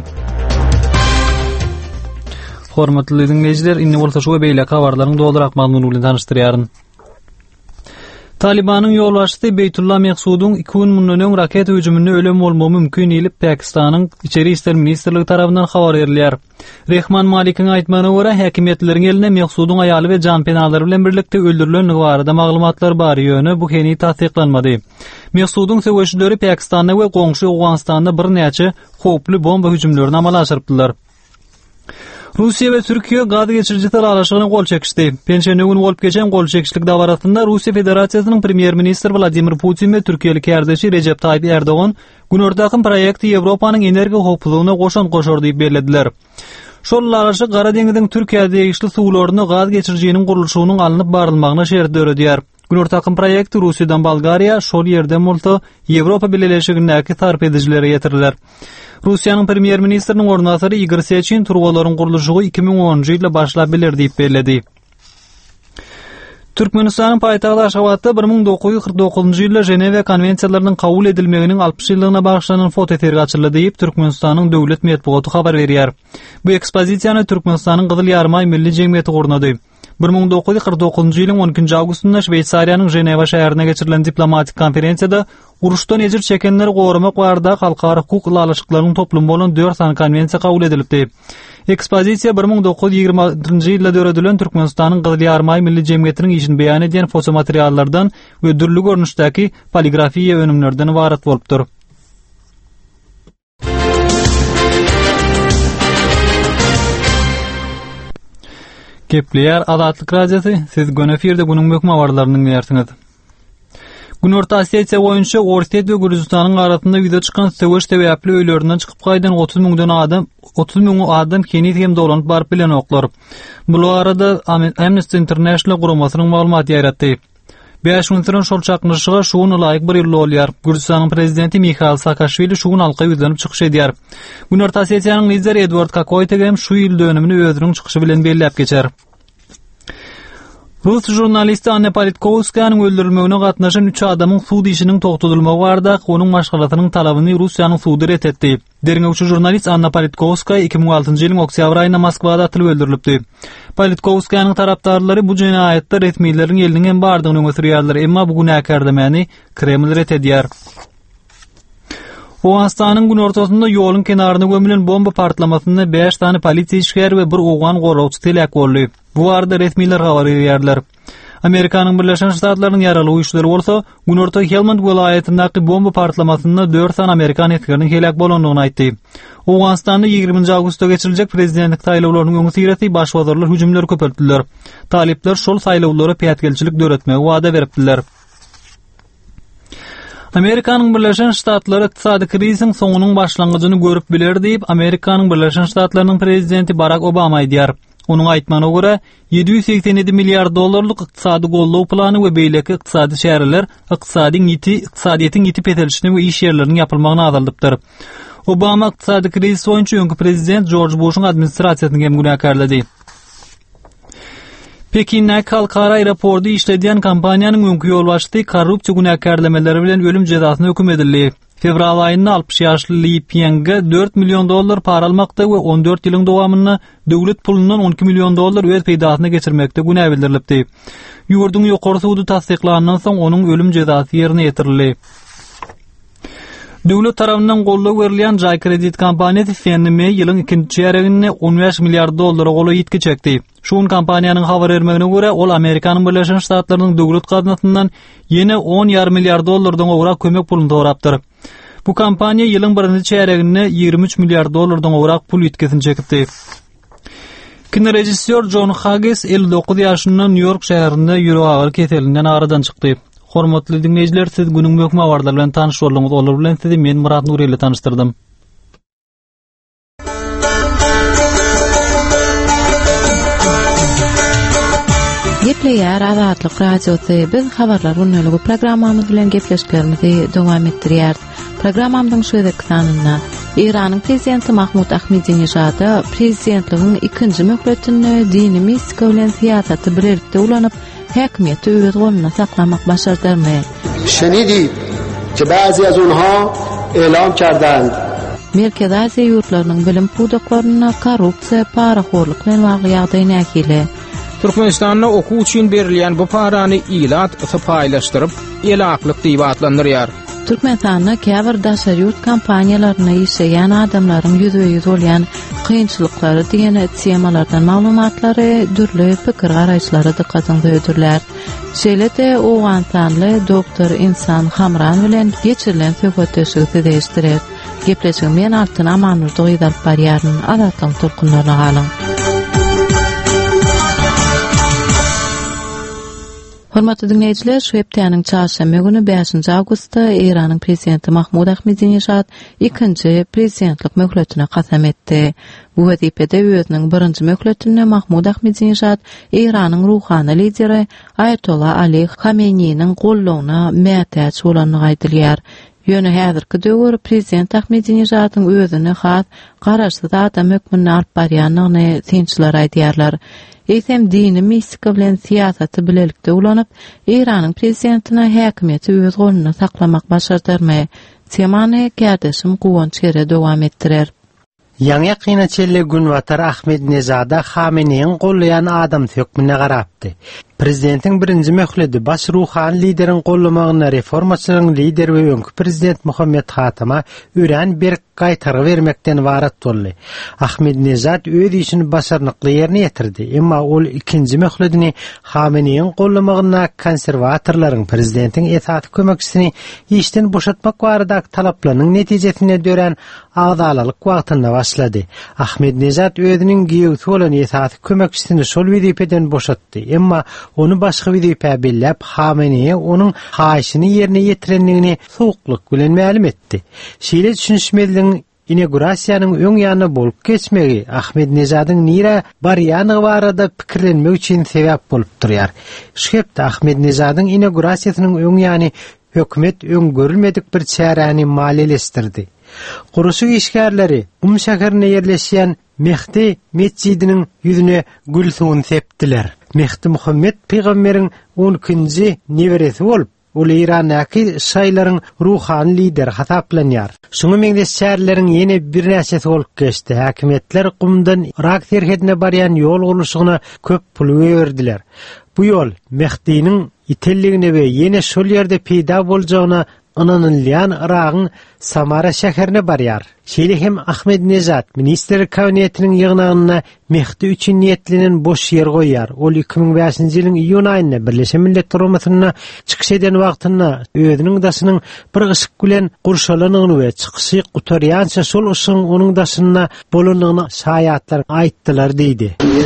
Hormatly dinleyijiler, indi bolsa şu beýle habarlaryň doldurak mazmuny bilen tanıştyrýaryn. Talibanyň ýolbaşçysy Beytullah Mehsudyň 2000 mundan öň raket hüjümünde ölüm bolmagy mümkin ýylyp Pakistanyň İçeri işler ministrligi tarapyndan habar berilýär. Rehman Malikiň aýtmagyna görä, häkimetleriň eline Mehsudyň aýaly we janpenalary bilen birlikde öldürilenligi barada maglumatlar bar ýöne bu heni tasdiklanmady. Mehsudyň söwüşleri Pakistanda we goňşy Awganistanda bir näçe hoply bomba hüjümlerini amala aşyrypdylar. Russiýa we Türkiýe gaz geçirjisi ýylalaşygyna gol çekişdi. Penşenbe günü bolup geçen gol çekişlik dawaratynda Russiýa Federasiýasynyň premier ministri Vladimir Putin we Türkiýelik ýerdeşi Recep Tayyip Erdogan günortaky proýekti Ýewropanyň energiýa hoplugyna goşan goşar diýip bellädiler. Şol ýylalaşyk Gara deňiziň Türkiýede ýeşil suwlaryny gaz geçirjiginiň gurulşygynyň alınıp barylmagyna şert öredýär. Günortaky proýekti Russiýadan Bolgariýa, şol ýerden bolsa Ýewropa Birleşigindäki tarp edijilere ýetirilýär. Russiýanyň premier ministriniň ornatary Igor Sechin turgalaryň gurulşygy 2010-njy ýylda başlap biler diýip bellädi. Türkmenistanyň paýtagty Aşgabatda 1949-njy ýylda Ženewe konwensiýalarynyň kabul edilmeginiň 60 ýylyna bagyşlanan fotosergi açyldy diýip Türkmenistanyň döwlet medeniýeti habar berýär. Bu ekspozisiýany Türkmenistanyň Gyzyl Ýarmay milli jemgyýeti gurnudy. 1949-njy ýylyň 12-nji awgustynda Şweýsariýanyň Ženewa şäherine geçirilen diplomatik konferensiýada uruşdan ejir çekenleri gorumak barada halkara hukuk ýylalaşyklarynyň toplumy bolan 4 san konvensiýa kabul edilipdi. Ekspozisiýa 1920-njy ýylda döredilen Türkmenistanyň Gyzyl Ýarmay milli jemgyýetiniň işini beýan edýän fotomateriallardan we dürli görnüşdäki poligrafiýa önümlerden ibaret bolupdyr. Kepler Adatlyk radiosu, siz Gönefirde günüň möhüm habarlaryny dinleýärsiňiz. Günorta Asiýa boýunça Orset we Gürjistanyň arasynda ýüze çykan söwüş sebäpli öýlerinden çykyp gaýdan 30 000 adam keni hem dolanyp baryp bilen oklar. Bu arada Amnesty International guramasynyň maglumaty ýaratdy. 5 gündür şol çakmyşyga şuny laýyk bir ýyl bolýar. Gürjistanyň prezidenti Mikhail Saakashvili şuny alqa ýüzlenip çykyş edýär. Günorta Asiýanyň lideri Edward Kakoýta hem şu ýyl dönümini özüniň çykyşy bilen belläp geçer. Rus jurnalisti Anna Politkovskaýanyň öldürilmegine gatnaşan 3 adamyň suw işiniň togtudylmagy barada onuň maşgalatynyň talabyny Russiýanyň suwdy ret etdi. Derňewçi jurnalist Anna Politkovskaýa 2006-njy ýylyň oktýabr aýynda Moskwada atylyp öldürilipdi. Politkovskaýanyň tarapdarlary bu jenaýatda resmiýetlerin eliniň hem bardygyny öňe sürýärler, emma bu günäkärdemäni Kreml ret edýär. Awganistanyň gün ortasynda ýoluň kenaryna gömülen bomba partlamasynda 5 tane polisiýa işgär we bir owgan gorlawçy telek boldy. Bu arada resmiýetler habar berýärler. Amerikanyň Birleşen Ştatlarynyň ýaraly güýçleri bolsa, gün orta Helmand welaýatyndaky bomba partlamasynda 4 tane Amerikan etgeriniň helak bolandygyny aýtdy. Awganistanda 20-nji awgustda geçiriljek prezidentlik saýlawlarynyň öňü sireti baş wazirler hüjümleri köpeltdiler. Talipler şol saýlawlara piýatgelçilik döretmegi wada beripdiler. Amerikanyň Birleşen Ştatlary ykdysady krizisiň soňunyň başlangyjyny görüp biler diýip Amerikanyň Birleşen Ştatlarynyň prezidenti Barack Obama aýdýar. Onuň aýtmagyna görä, $787 milliard ykdysady gollaw plany we beýleki ykdysady şäherler ykdysadyň ýitip etilişini we iş ýerleriniň ýapylmagyna azaldypdyr. Obama ykdysady krizis boýunça öňkü prezident George Bush'un administrasiýasyny hem günäkärledi. Pekin'de halkara aeroportu işledýän kompaniýanyň öňkü ýolbaşçysy korrupsiýa günäkärlemeleri bilen ölüm jazasyna hökm edildi. Fevral aýynda 60 ýaşly Li Peng'e $4 milyon para almakda we 14 ýylyň dowamyna döwlet pulundan $12 milyon öz peýdasyna geçirmekde günä bildirilipdi. Ýurdun ýokary suwdy tasdiklanandan soň onuň ölüm jazasy ýerine ýetirildi. Döwlet tarapyndan gollaw berilýän Jay Kredit kompaniýasy Fannie Mae ýylyň 2-nji çeýreginde $15 milliard golla ýetki çekdi. Şuň kompaniýanyň habar bermegine görä, ol Amerikanyň Birleşen Ştatlarynyň döwlet gazanasyndan ýene $10,5 milliard gowrak kömek pulunu torapdyr. Bu kompaniýa ýylyň 1-nji çeýreginde $23 milliard gowrak pul ýetkisini çekipdi. Kino rejissor John Hughes 59 ýaşynda New York şäherinde ýüregi agyr keselinden aradan çykdy. Hormatly dinleyijiler, siz günüň möhüm habarlary bilen tanyş boldyňyz. Olar bilen sizi men Murat Nurgeli tanıştyrdym.
Gepleýär Azatlyk radiosy biz habarlar unulygy programmamyz bilen gepleşýärmizi dowam etdirýär. Programmamyzyň şu sanynda İranyň prezidenti Mahmud Ahmadinejad prezidentligiň ikinji möhletini dini mistika bilen siýasaty birlikde ulanyp häkimiýeti öz goluна saklamak başardymy.
Şenidip ki bazı az onha e'lom kardand.
Merkez Aziýa ýurtlarynyň bilim pudaklaryna korrupsiýa, paraxorlyk bilen wagýaty näkili.
Türkmenistanda okuw üçin berilýän bu parany ilat sapaýlaşdyryp, elaklyk diýip adlandyrýar.
Türkmenistanda käbir daşary ýurt kampaniýalaryna işleýän adamlaryň ýüzüňiz bolýan kynçylyklary diýen temalardan maglumatlary, dürli pikir garaýşlary dikkatyňy öýdürler. Şeýle-de Owganstanly doktor Insan Hamran bilen geçirilen söhbetleşigi değişdirer. Gepleşigim men altyn Amanur doýdap barýaryn Azatlyk turkunlaryna galyň. Hormatly dinleyijiler, şu hepdeniň çarşamba günü 5 awgustda Iranyň prezidenti Mahmud Ahmadinejad ikinji prezidentlik möhletine kasam etdi. Bu wezipede özüniň birinji möhletinde Mahmud Ahmadinejad Iranyň ruhany lideri Ayatollah Ali Khamenei'niň gollawyna mätäç bolanyny aýdylýar. Ýöne häzirki döwür prezident Ahmadinejadyň özüne has garaşsyz adam hökmüni alyp barýanyny synçylar aýdýarlar. Eýsem dini mistika bilen siýasaty bilelikde ulanyp, Iranyň prezidentine häkimiýeti öz goluna saklamak başardymy. Temany gärdeşim Guwanç Gere dowam etdirer.
Ýa-ni qynaçyly Günwatar Ahmadinejad Khameneiň gollayan adam hökmüne garapdy. Prezidentiň birinji möhledi baş ruhany lideriň gollamagyna reformaçylaryň lideri we öňkü prezident Muhammed Hatama ören bir gaýtargy bermekden warat boldy. Ahmadinejad öz işini başarnykly ýerine ýetirdi, emma ol ikinji möhledini Khameneiň gollamagyna konserwatorlaryň prezidentiň esasy kömekçisini işden boşatmak barada talaplarynyň netijesine dören agdalalyk wagtynda başlady. Ahmadinejad özüniň giýewsi bolan esasy kömekçisini şol wezipeden boşatdy, emma onu başga wezipä belläp Khamenei onuň haýyşyny ýerine ýetirenligini sowukluk bilen ma'lum etdi. Şeýle düşünşmeliň inaugurasiýanyň öň ýanyna bolup geçmegi Ahmadinejadiň nira barýany barada pikirlenmek üçin sebäp bolup durýar. Şeýle Ahmadinejadiň inaugurasiýasynyň öň ýany hökümet öňgörülmedik bir çäräni maliýelestirdi. Guruşyk işgärleri Qum şäherine ýerleşýän Mehdi mescidiniň ýüzüne gül suwuny sepdiler. Mehdi Muhammed peýgamberiň 12-nji neweresi bolup, ol Iranyň şaýlaryň ruhany lideri hasaplanýar. Şuňa meňdes şäherleriň ýene bir näçesi bolup geçdi. Häkimetler Qumdan Irak terhetine barýan ýol gurulşygyna köp pul berdiler. Bu ýol Mehdi'niň itelligine we ýene şol ýerde peýda boljagyna ananylýan Iragyň Samara şäherine barýar. Şeýle hem Ahmadinejad minister kabinetiniň ýygnagyna Mehdi üçin niýetlenen boş ýer goýar. Ol 2005-nji ýylyň iýun aýynda Birleşen Milletler Guramasyna çykyş eden wagtynda özüniň daşynyň bir gyşyk bilen gurşalanyny we çykyşy gutarýança şol uşyň onuň daşyna bolanyny şaýatlar aýtdylar diýdi.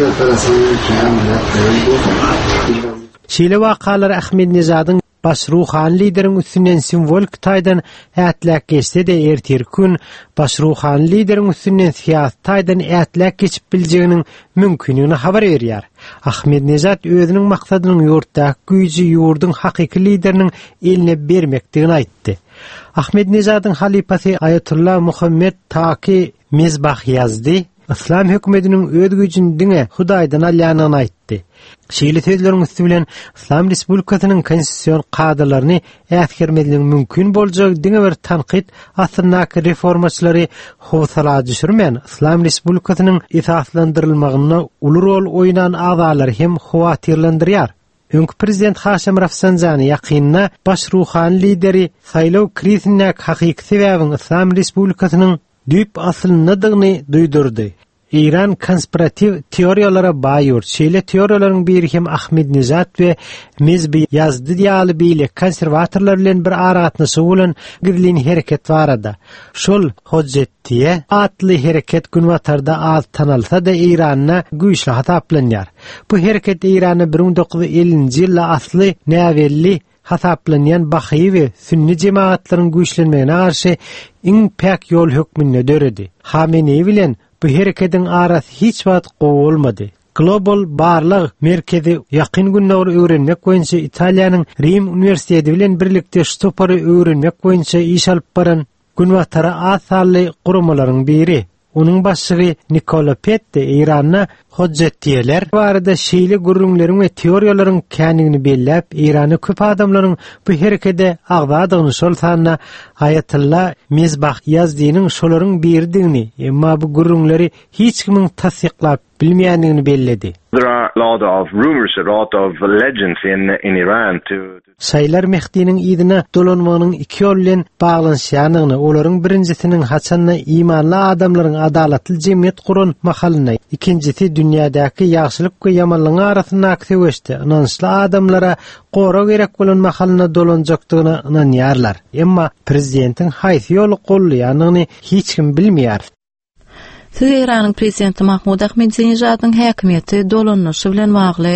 Şeýle wakalar Ahmadinejadyň baş ruhany lideriň üstünden simbolik taýdan ätlek geçse de ertir gün baş ruhany lideriň üstünden siýasat taýdan ätlek geçip biljeginiň mümkinligini habar berýär. Ahmadinejad özüniň maksadynyň ýurtda güýji ýurduň hakyky lideriniň eline bermekdigini aýtdy. Ahmadinejadyň halifasy Ayatollah Muhammed Taki Mezbah ýazdy. İslam hökümetiniň öz güýjini diňe Hudaýdan alýanyny aýtdy. Şeýle sözleriň üstü bilen İslam Respublikasynyň konstitusiýon kadrlaryny äsgermediligiň mümkin boljak diňe bir tanqid asyrnaky reformaçylary howsala düşürmän İslam Respublikasynyň esaslandyrylmagyna uly rol oýnan agzalary hem howatyrlandyrýar. Öňkü prezident Haşim Rafsanjany ýakynda baş ruhany lideri saýlaw krizine hakyky sebäbini İslam Respublikasynyň düýp asylnydygyny duýdurdy. İran konspirativ teoriýalara baýur. Şeýle teoriýalaryň biri hem Ahmadinejad we Mezbi ýazdy diýaly beýle konserwatorlar bilen bir aratnysy bolan gizlin hereket barada. Şol hojjetdiýe atly hereket Günwatarda az tanalsa da Iranyna güýçli hasaplanýar. Bu hereket Iranyny 1950-nji ýylda asly näwelli hasaplanýan Bahyý we Sünni jemaatlaryň güýçlenmegine garşy iň pek ýol hökmüne döredi. Khamenei bilen bu hereketiň arasy hiç wagt gowy bolmady. Global Barlyk Merkezi ýakyn günler öwrenmek boýunça Italiýanyň Rim Üniversiteti bilen birlikde ştopary öwrenmek boýunça iş alyp baran günwatara asally gurumalaryň biri. Onun başçısı Nikola Petti İran'a hujjatdiýerler barada şeýle gurrunlaryň we teoriýalaryň känigini belläp, İrany köp adamlaryň bu herekede agdadygyny şolsanna Ayatullah Mezbah Yazdiňiň şolaryň birdigini, emma bu gurrunlary hiç kimiň tasdiqlap bilmeýändigini belledi.
There are a lot of rumors, a lot of legends in Iran to
Saylar Mehdi'nin idine dolanmanyň iki ýol bilen baglanşýanyny, olaryň birincisining haçanna imanly adamlaryň adalatly jemgyýet guran mahalyny, ikincisi dünýädäki ýagşylyk we ýamanlygyň arasynda köwüşdi. Inançly adamlara gora gerek bolan mahalyna dolanjakdygyna inanýarlar. Emma prezidentiň haýsy ýoly gollaýanyny hiç kim bilmeýär.
Iranyň prezidenti Mahmud Ahmedinejad'yň häkimiýeti dolanýaşy bilen bagly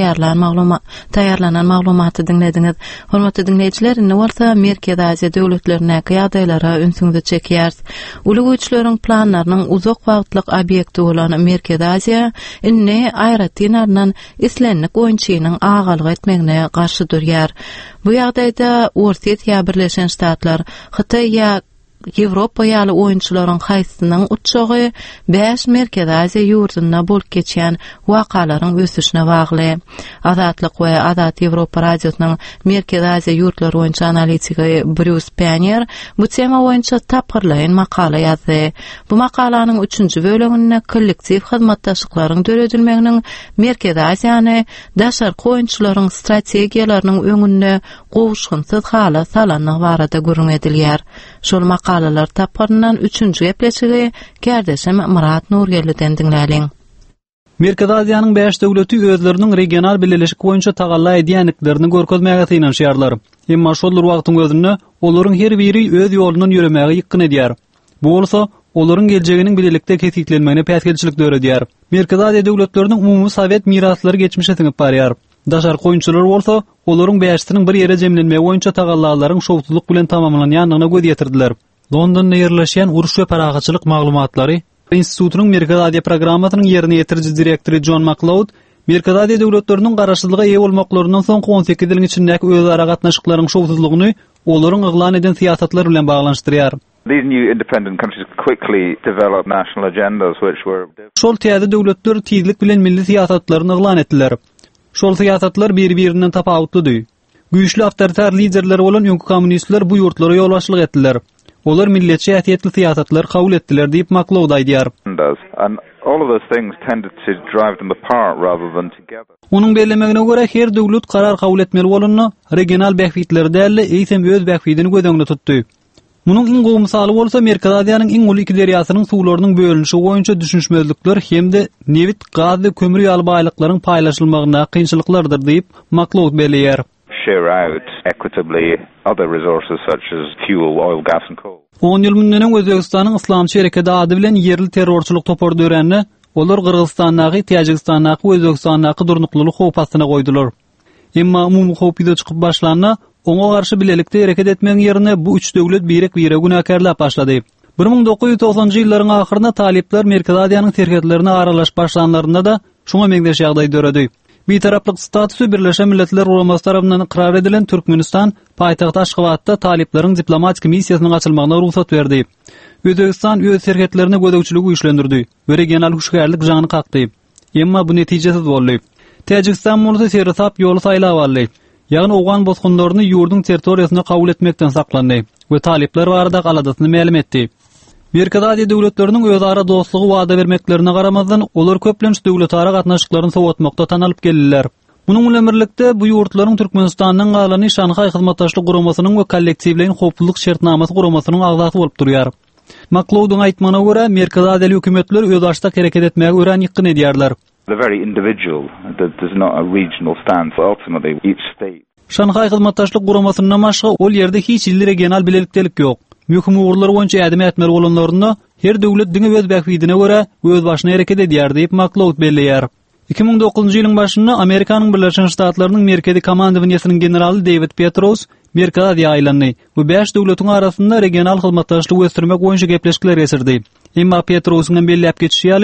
taýýarlanan maglumaty dinlediňiz. Hormatly dinleýijiler, indi bolsa Merkez Aziýa döwletlerine ýagdaýlara ünsüňde çekýärs. Uly güýçleriň planlarynyň uzak wagtlyk obyekti bolan Merkez Aziýa indi aýratynardan islenlik oýunçynyň agalyk etmegine garşy durýar. Bu ýagdaýda Orta Birleşen Ştatlar, Hytaý ýa Ýewropa ýaly oýunçylaryň haýsynyň uçşagy 5 Merkez Aziýa ýurduna bolup geçýän wakalaryň ösüşine bagly. Azatlyk we Azat Ýewropa radiosynyň Merkez Aziýa ýurtlary boýunça analitigi Bruce Panier bu tema boýunça tapyrlaýan makala ýazdy. Bu makalanyň 3-nji böleginde kollektiv hyzmatdaşlyklaryň döredilmeginiň Merkez Aziýany daşarky oýunçylaryň strategiýalarynyň öňünde gowuşgunsyz hala salanyny barada gurrun edilýär. Şol makalalar tapyrnan 3-nji gepleşigi Gerdeşem Murat Nurgeliden dinläliň.
Merkez Aziýanyň 5 döwleti özleriniň regional birleşik boýunça tagalla edýänliklerini görkezmäge synanýarlar. Emma şol wagtyň özünde olaryň her biri öz ýolundan ýüremegi ýykyn edýär. Bu bolsa olaryň geljeginiň bilelikde kesiklenmegine päsgelçilik döredýär. Merkez Aziýa döwletleriniň umumy sowet miraslary geçmişe siňip barýar. Daşar koyunçular bolsa, olaryň bäştiniň bir ýere jemlenmegi boýunça tagallalaryň şowtuluk bilen tamamlanýanyna göz ýetirdiler. Londonda ýerleşýän uruş we paragatçylyk maglumatlary institutynyň Merkez Aziýa programasynyň ýerine ýetiriji direktori John McLeod, Merkez Aziýa döwletleriniň garaşlylyga eýe bolmaklарyndan soňky 18 ýylyň içindäki özara gatnaşyklaryň şowtuzlygyny olaryň yglan eden siýasatlar bilen baglanşdyrýar.
These new independent countries quickly developed national agendas which were
Şol täze döwletler tizlik bilen milli siýasatlaryny yglan etdiler. Şol siýasatlar bir-birinden tapawutlydy. Güýçli awtoritar liderler bolan ýöňkü kommunistler bu ýurtlara ýolbaşçylyk etdiler. Olar milletçi ähtiýetli siýasatlar kabul etdiler diýip McLeod aýdýar.
And all of those things tended to drive them apart rather than together.
Onuň bellemegine görä her döwlet karar kabul etmeli bolanyny regional bähwitler däli eýsem öz bähwitini göz tutdy. Munyň iň gowy misaly bolsa Merkez Aziýanyň iň uly iki derýasynyň suwlarynyň bölünişi boýunça düşünşmezlikler hemde newit, gaz we kömür ýaly baýlyklaryň paýlaşylmagyna kynçylyklardyr diýip McLeod belleýär.
Share out equitably other resources such as fuel, oil, gas and coal.
10 ýyl münden Özbegistanyň Islamçy hereketi ady bilen yerli terrorçylyk topardy örenni olar Gyrgyzstandaky, Täjikstandaky we Özbegistandaky durnuklylyk howp astyna goýdular. Emma umumy howp ýa çykyp başlanna oňa garşy bilelikde hereket etmeň ýerine bu üç döwlet birek-bire günäkärläp başlady. 1990-njy ýyllaryň ahyrynda talipler Merkez Aziýanyň terketlerine aralaş başlanlarynda da şoňa meňdeş ýagdaý döredi. Bir taraplyk statusy Birleşen Milletler Guramasy tarapyndan iqrar edilen Türkmenistan paýtagty Aşgabatda talipleriň diplomatik missiýasynyň açylmagyna ruhsat berdi. Özbegistan öz terketlerine gödäwçiligi güýçlendirdi we regional huşgärlik jaňyny kakdy. Emma bu netijesiz boldy. Täjikistan bolsa sertap ýoly saýlap aldy. Ýagny owgan bozgunlaryny ýurdun territoriýasyna kabul etmekden saklandy we talipler barada galadasyny ma'lum etdi. Merkez Aziýa döwletleriniň özara dostlugy wada bermeklerine garamazdan olar köplenç döwletara gatnaşyklaryny sowatmakda tanalyp geldiler. Munyň bilen birlikde bu ýurtlaryň Türkmenistanyň galany Şanhaý hyzmatdaşlyk guramasynyň we kollektiwleýin howpsuzlyk şertnamasy guramasynyň agzaty bolup durýar. McLeod'un aýtmagyna görä Merkez Aziýa hökümetler öz başda hereket etmäge ören ýykyn edýärler.
The very individual, there's not a regional stance, ultimately each state.
Şanhaý hyzmatdaşlyk guramasynyň maşga ol ýerde hiç illi regional bilelikdelik ýok. Möhüm uğurlar boýunça ädeme etmeli bolanlaryna her döwlet diňe öz bähwidine görä öz başyna hereket edýär diýip McLeod belleýär. 2009-njy ýylyň başynda Amerikanyň Birleşen Ştatlarynyň merkezi komandawynyýasynyň generaly David Petraeus Merkez Aziýa aýlandy. Bu 5 döwletiň arasynda regional hyzmatdaşlyk ösdürmek boýunça gepleşikler geçirdi. Emma Petraeusyň belläp geçişi ýaly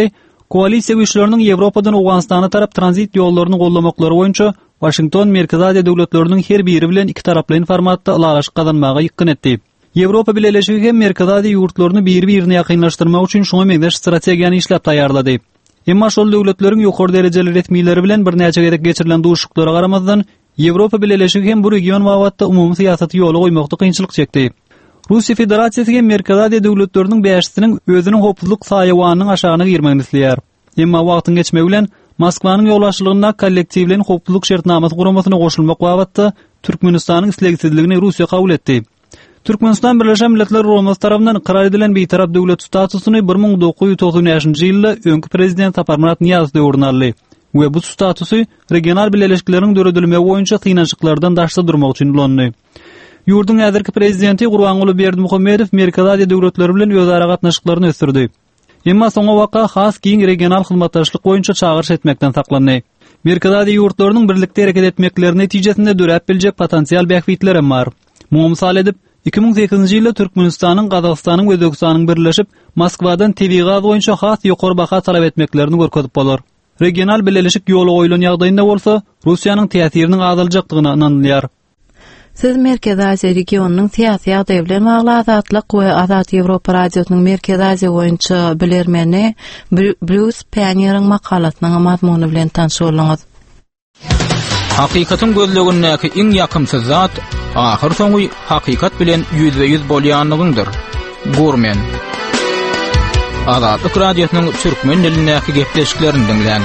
Koalisiya güýçleriniň Ýewropadan Awganystana tarap tranzit ýollaryny gollamoklary boýunça Washington Merkezi Aziýa döwletleriniň her biri bilen iki taraply formatda alagaş kazanmagy ýykyn etdi. Ýewropa Birleşigi hem Merkezi Aziýa ýurtlaryny bir-birine ýakynlaşdyrmak üçin şoňa meňdeş strategiýany işläp taýýarlady. Emma şol döwletleriň ýokary derejeli retmiýleri bilen bir näçe gerek geçirilen duşuklary garamazdan Ýewropa Birleşigi hem bu region wagtda umumy syýasaty ýoly goýmakda kynçylyk çekdi. Russiýa Federasiýasy hem Merkezi Aziýa döwletleriniň beşisiniň özüniň hopuzlyk saýawanynyň aşagyna girmegini isleýär. Emma wagtyň geçmegi bilen Moskwanyň ýolbaşçylygyna kollektiwlen hopuzlyk şertnamaty guramasyna goşulmak wagtda Türkmenistanyň islegisizligini Russiýa kabul etdi. Türkmenistan Birleşen Milletler Guramasy tarapyndan karar edilen beýtarap döwlet statusyny 1993-nji ýylda öňkü prezident Saparmurat Niýazow döwrüne aldy. We bu statusy regional bileşikleriň döredilmegi boýunça kynançyklardan daşsa durmak üçin ulandy. Ýurdun häzirki prezidenti Gurbanuly Berdimuhammedow Merkezi Aziýa döwletleri bilen özara gatnaşyklaryny ösürdi. Emma soňa waka has giň regional hyzmatdaşlyk boýunça çağırış etmekden saklandy. Merkezi Aziýa ýurtlarynyň birlikde hereket etmekleri netijesinde döräp biljek potensial bähwitleri bar. Muňa mysal edip 2008-nji ýylda Türkmenistanyň, Gazagystanyň we Özbegistanyň birleşip Moskwadan tebii gaz boýunça has ýokary baha talap etmeklerini görkezip bolar. Regional bileşik ýoly goýulan ýagdaýynda bolsa, Russiýanyň täsiriniň azaljakdygyna inanylýar.
Siz Merkezi Aziýa regionunyň syýasy ýagdaýy bilen bagly azatlyk we Azat Ýewropa radiosynyň Merkezi Aziýa boýunça bilermeni Bruce Pionier'ň makalatynyň mazmuny bilen tanış bolýaňyz.
Hakykatyň gözlegindäki iň ýakymsyz zat ahyr soňy hakykat bilen ýüzde-ýüz bolýanlygyňdyr. Gurmen. Azatlyk radiosynyň türkmen dilindäki gepleşiklerini dinleň.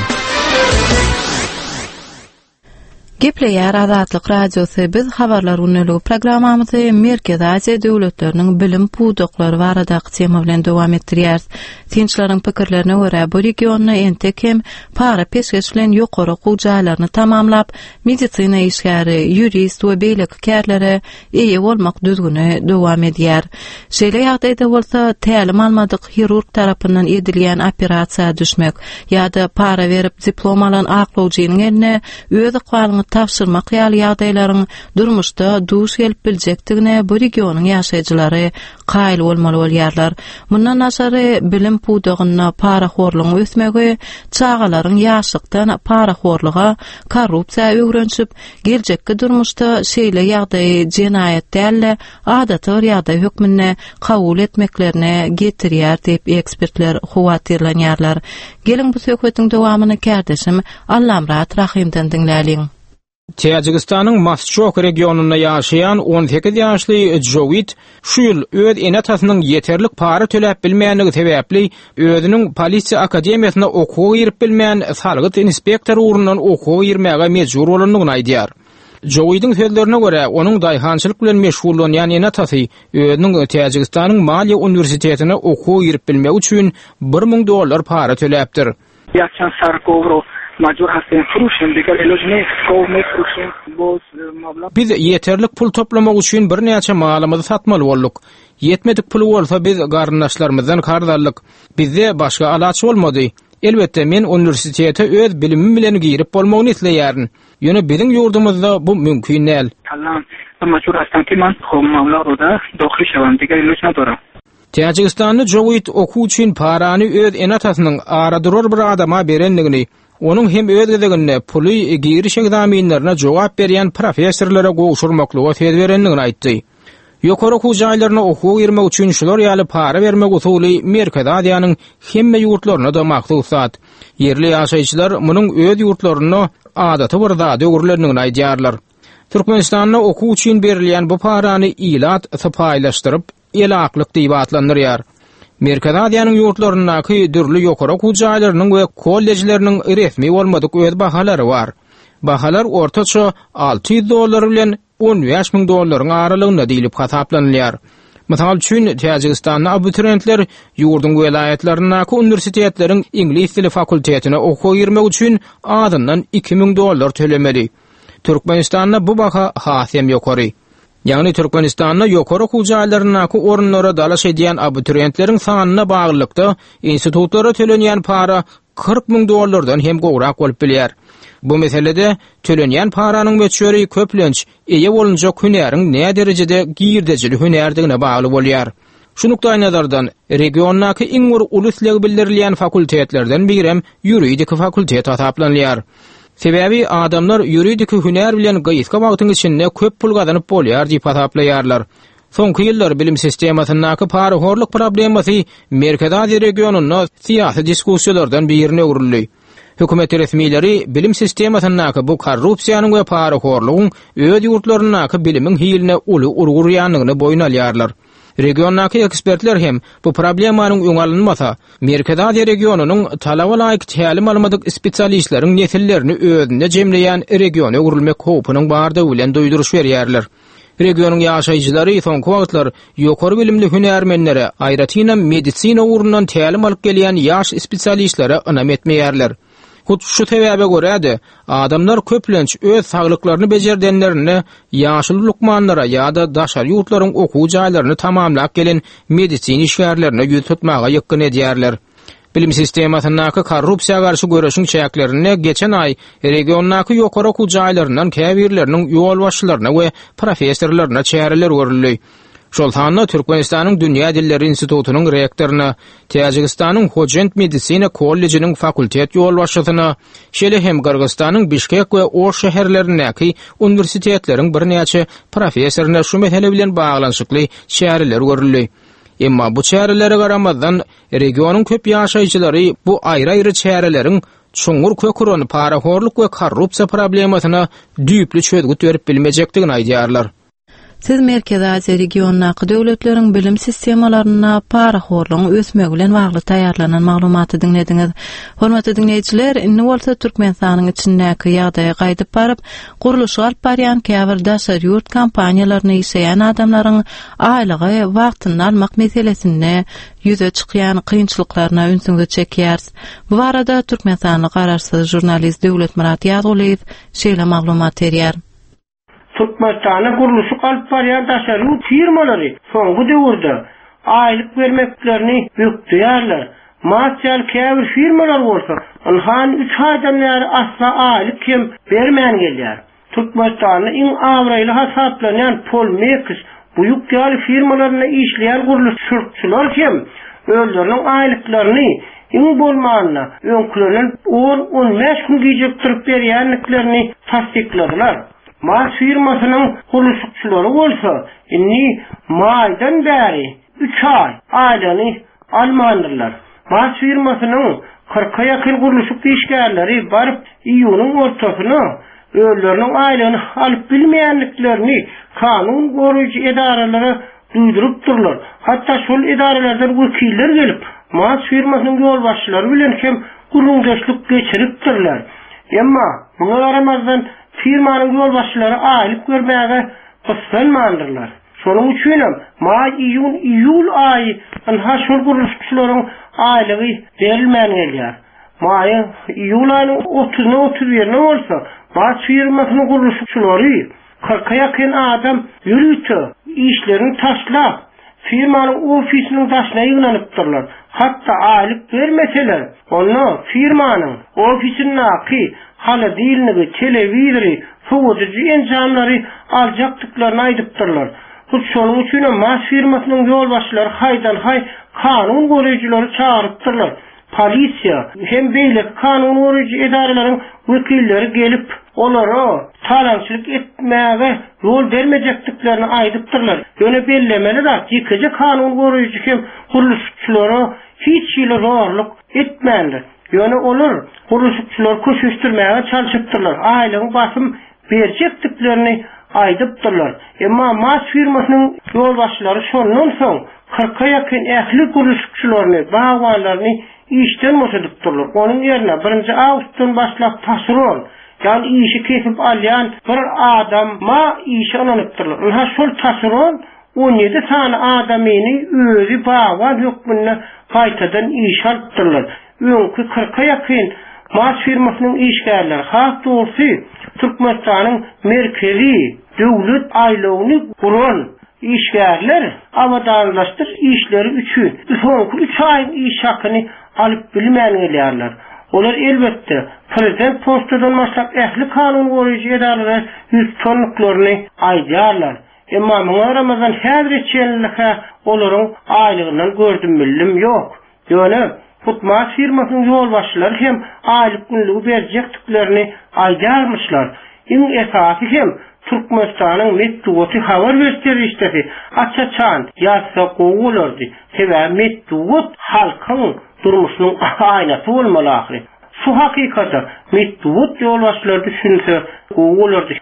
Gepleýär Azatlyk radiosy biz habarlar ünlügi programmamyzy Merkezi Aziýa döwletleriniň bilim pudoklary baradaky tema bilen dowam etdirýär. Tinçleriň pikirlerine görä bu regiony entekem para peşkeş bilen ýokary okuw jaýlaryny tamamlap, medisina işgäri, ýurist we beýlek kärlere eýe bolmak düzgüne dowam edýär. Şeýle ýagdaýda bolsa tälim almadyk hirurg tarapyndan edilýän operasiýa düşmek ýa-da para berip diplom alan aklawjynyň eline öz ykbalyny tapşyrmak ýaly ýagdaýlaryň durmuşda duş gelip biljekdigine bu regionyň ýaşaýjylary gaýly bolmaly bolýarlar. Mundan naşary bilim pudogyna para horlugyny ösmegi, çağalaryň ýaşlykdan para horluga, korrupsiýa öwrençip, geljekki durmuşda şeýle ýagdaýy jenaýat däl, adaty ýagdaý hökmüne kabul etmeklerine getirýär diýip ekspertler howatyrlanýarlar. Gelin bu söhbetiň dowamyny kärdeşim Allamrat Rahimden dinläliň.
Täjikistanyň Masçok regionuna ýaşaýan 18 ýaşly Jowit şu ýyl öz enatasynyň ýeterlik para töläp bilmeýänligi sebäpli özüniň polisiýa akademiýasyna okuw girip bilmeýän salgyt inspektor urundan okuw girmäge mejbur bolanlygyny aýdýar. Jowit'in sözlerine göre onun daýhançylyk bilen meşgul bolan enatasy özüniň Täjikistanyň Maliýa Universitetine okuw girip bilmek üçin $1000 para töläpdir.
Ýa-da sarkovro majbur hasen fruşen diýer elojne kovme fruşen bos mablag.
Biz ýeterlik pul toplamak üçin bir näçe malymyzy satmaly bolduk. Yetmedik pul bolsa biz garyndaşlarymyzdan kardarlyk. Bizde başga alaç bolmady. Elbetde men universitete öz bilimim bilen girip bolmagyny isleýärin. Ýöne biziň ýurdumyzda bu mümkin näl.
Allan majbur hasen kiman kovme mablagda dohry şawan diýer elojne dora.
Täjikistanyň Jowit okuw üçin parany öz enatasynyň aradyrar bir adama berenligini, onun hem öz gezeginde puly giriş egzaminlerine jogap berýän professorlara goşurmaklygy söz berenligini aýtdy. Ýokary okuw jaýlaryna okuw girmek üçin şular ýaly para bermek usuly Merkezi Aziýanyň hemme ýurtlaryna da maksat zat. Yerli ýaşaýjylar munyň öz ýurtlaryna adaty bir zat öwürlendigini aýdýarlar. Türkmenistanda okuw üçin berilýän bu parany ilat sypaýlaşdyryp elaklyk diýip atlandyrýar. Merkezi Aziýanyň ýurtlaryndaky dürli ýokary okuw jaýlarynyň we kollejleriniň resmi bolmadyk öz bahalary bar. Bahalar ortaça $600 bilen $15.000 aralygynda diýilip hasaplanýar. Mysal üçin Täjikistanyň abiturientler ýurdun welayetlerindäki universitetleriň ingliz dili fakultetine okuw girmek üçin adyndan $2.000 tölemeli. Türkmenistanda bu baha hasem ýokary. Ýagny Türkmenistanda ýokary okuw jaýlaryndaky orunlara dalaş edýän abiturientleriň sanyna baglykda institutlara tölenýän para $40.000 hem gowrak bolup bilýär. Bu meselede tölenýän paranyň meçhuri köplenç eýe bolunja hünäriň näme derejede girdejili hünärdigine bagly bolýar. Şunukda nazardan regionnaky iň bir ulusleg bildirilýän fakultetlerden birem ýuridik fakultet ataplanýar. Sebäbi adamlar ýuridik hünär bilen gaýyska wagtyň içinde köp pul gazanyp bolýar diýip ataplanýarlar. Soňky ýyllar bilim sistemasyndaky paraxorluk problemasy Merkez Aziýa regionuny syýasy diskussiýalardan birine öwrüldi. Hökümet resmileri bilim sistemasyndaky bu korrupsiýanyň we paraxorlugyň öz ýurtlarynaky bilimiň hiline uly urgurýanlygyny boýuna alýarlar. Regionnaky ekspertler hem bu problemanyň öňalynmasa, Merkez Aziýa regionunyň talaba laýyk tälim almadyk spesialistleriň nesillerini özünde jemleýän regiona öwrülmek howpunyň bardygy bilen doýduruş berýärler. Regionyň ýaşaýjylary soňky wagtlar ýokary bilimli hünärmenlere, aýratynam medisina urundan tälim alyp gelýän ýaş spesialistlere ynam etmeýärler. Şu sebäbe görä adamlar köplenç öz saglyklaryny bejerdenlerini ýaşyl lukmanlara ýa-da daşary ýurtlaryň okuw jaýlaryny tamamlap gelen medisina işgärlerine ýüz tutmaga ýykyn edýärler. Bilim sistemasyndaky korrupsiýa garşy görüşiň çäklerini geçen ay regionnaky ýokary okuw jaýlaryndan käbirleriniň ýol başçylaryna we professorlaryna çäreler görüldi. Şol sanly Türkmenistanyň Dünýä Dilleri Institutunyň rektoryna, Täjikistanyň Hojent Medisina kollejiniň fakultet ýol başçysyna, şeýle hem Kyrgyzstanyň Bişkek we Oş şäherlerindäki universitetleriň birnäçe professoryna şu mesele bilen baglanyşykly çäreler görüldi. Emma bu çärelere garamazdan regionyň köp ýaşaýjylary bu aýry-aýry çäreleriň çoňur kökürüni paraxorluk we korrupsiýa problemasyna düýpli çözgüt berip bilmejekdigini aýdýarlar.
Siz Merkez Aziýa regionunaky döwletleriň bilim sistemalaryna paraxorlugyň ösmegi bilen bagly taýýarlanan maglumaty dinlediňiz. Hormatly dinleýijiler, indi bolsa Türkmenistanyň içindäki ýagdaýa gaýdyp baryp, guruluşy alyp barýan käbir daşary ýurt kampaniýalaryny işleýän adamlaryň aýlygy wagtyny almak meselesinde ýüze çykýan kynçylyklaryna ünsüňizi çekýäris. Bu barada Türkmenistanyň garaşsyz jurnalist Döwlet Murat Ýaguliýew şeýle maglumat berýär.
Türkmenistan'a kuruluşu kalıp baryan daşarı firmaları soňky döwürde aýlyk bermeklerini ýükdüýärler. Masyal käbir firmalar bolsa, onhan 3 aýdan bäri asla aýlyk kim bermän gelýär. Türkmenistan'da iň awraýly hasaplanýan Polmex bu ýükdüýär firmalaryna işleýän guruluşçylar kim özleriniň aýlyklaryny iň bolmanyna öňküleriň 10-15 gün gijip turup berýänliklerini tasdikladylar. Mars firmasynyň guruluşçylary bolsa, inni maýdan bäri 3 ay aýlany almandyrlar. Mars firmasynyň 40'a ýakyn guruluşyk işgärleri baryp iýunyň ortasyna özleriniň aýlany alyp bilmeýänliklerini kanun goraýjy edaralary duýdurup durlar. Hatda şol edaralardan wekiller gelip Mars firmasynyň ýol başçylary bilen hem guruluşlyk geçiripdirler. Emma buňa garamazdan firmanyň ýol başçylary aýlyk görmäge gyslanmandyrlar. Şonuň üçin iýul aýy anha şol guruluşçylaryň aýlygy berilmän gelýär. Maýy iýul aýynyň 30-31 bolsa, bas firmasynyň guruluşçylary 40'a ýakyn adam ýürütdi, işlerini taşlap firmanyň ofisiniň taşyna ýygnanypdyrlar. Hatda aýlyk bermeseler, onu firmanyň ofisinäki hala dilnigi, televizori, soğutucu enjamlary aljakdyklaryny aýdypdyrlar. Bu şonuň üçin mas firmasynyň ýol başçylary haýdan-haý kanun goraýjylary çağırypdyrlar. Polisiýa hem beýle kanun goraýjy edaralaryň wekilleri gelip olary talançylyk etmäge ýol bermejekdiklerini aýdypdyrlar. Ýöne bellemeli da ýekeje kanun goraýjy hem guruluşçylary hiç ýyly zorluk etmändir. Ýöne olar guruluşçylar köşüşdirmäge çalyşypdyrlar. Aýlygyň basym berjekdiklerini aýdypdyrlar. Emma mas firmasynyň ýol başçylary şondan soň 40'a ýakyn ähli guruluşçylaryny, bagwanlaryny işden moşadypdyrlar. Onuň ýerine 1 awgustdan başlap taşeron, ýani işi kesip alýan bir adam işe alanypdyrlar. Ha şol taşeron 17 tane adamyny özü bagwan hökmünde gaýtadan iş alypdyrlar. Öňkü 40'a ýakyn mas firmasynyň işgärleri hak dogusy Türkmenistanyň merkezi döwlet aýlygyny guran işgärler awadanlaşdyr işleri üçin soňky 3 aýyň iş hakyny alyp bilmän gelýärler. Olar elbetde prezident postadan başlap ähli kanun goraýjy edarlara ýüz tonluklaryny aýdýarlar. Emma muňa Ramazan häzir etýänlika olaryň aýlygyndan gördüm bildim ýok. Ýöne Futmas firmasynyň ýolbaşçylary hem aýlyk günlügi berjekdiklerini aýdarmyşlar. Iň esasy hem Türkmenistanyň medeniýeti habar berýärdi. Açaçan ýa-da goýulardy. Sebä medeniýet halkyň durmuşynyň aýnasy bolmaly ahry. Şu hakykata medeniýet ýolbaşçylary düşünse goýulardy.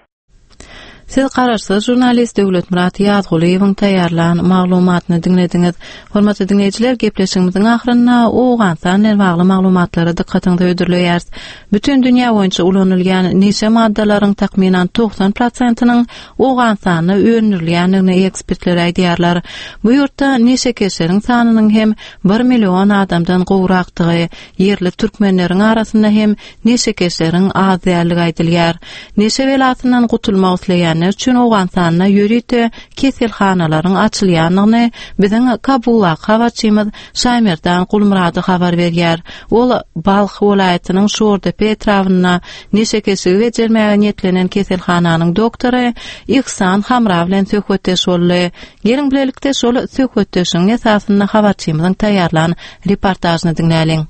Siz qaraşsız jurnalist Döwlet Murat Ýazgulyň taýýarlanan maglumatyny dinlediňiz. Hormatly dinleýijiler, gepleşigimiziň ahyrynda oňansan bagly maglumatlary dikkatiňizde ödürleýäris. Bütün dünýä boýunça ulanylýan neçe maddalaryň takminan 90%-nyň oňansany öňürilýänini ekspertler aýdýarlar. Bu ýurtda neçe keseriň sanynyň hem 1 million adamdan gowrakdygy, yerli türkmenleriň arasynda hem neçe keseriň az däligi aýdylýar. Neçe belasyndan gutulmak isleýän üçün oňansanyna ýörite keselhanalaryň açylýanyny biziň Kabula habarçymyz Şaýmerdan Gulmurady habar berýär. Ol Balx welaýatynyň Şordepe etrawyna neçe kesel geçirmäge niýetlenen keselhananyň doktory Ihsan Hamra bilen söhbetdeş boldy. Geliň bilelikde şol söhbetdeşiň esasyny habarçymyzyň taýýarlanan reportajyny dinläliň.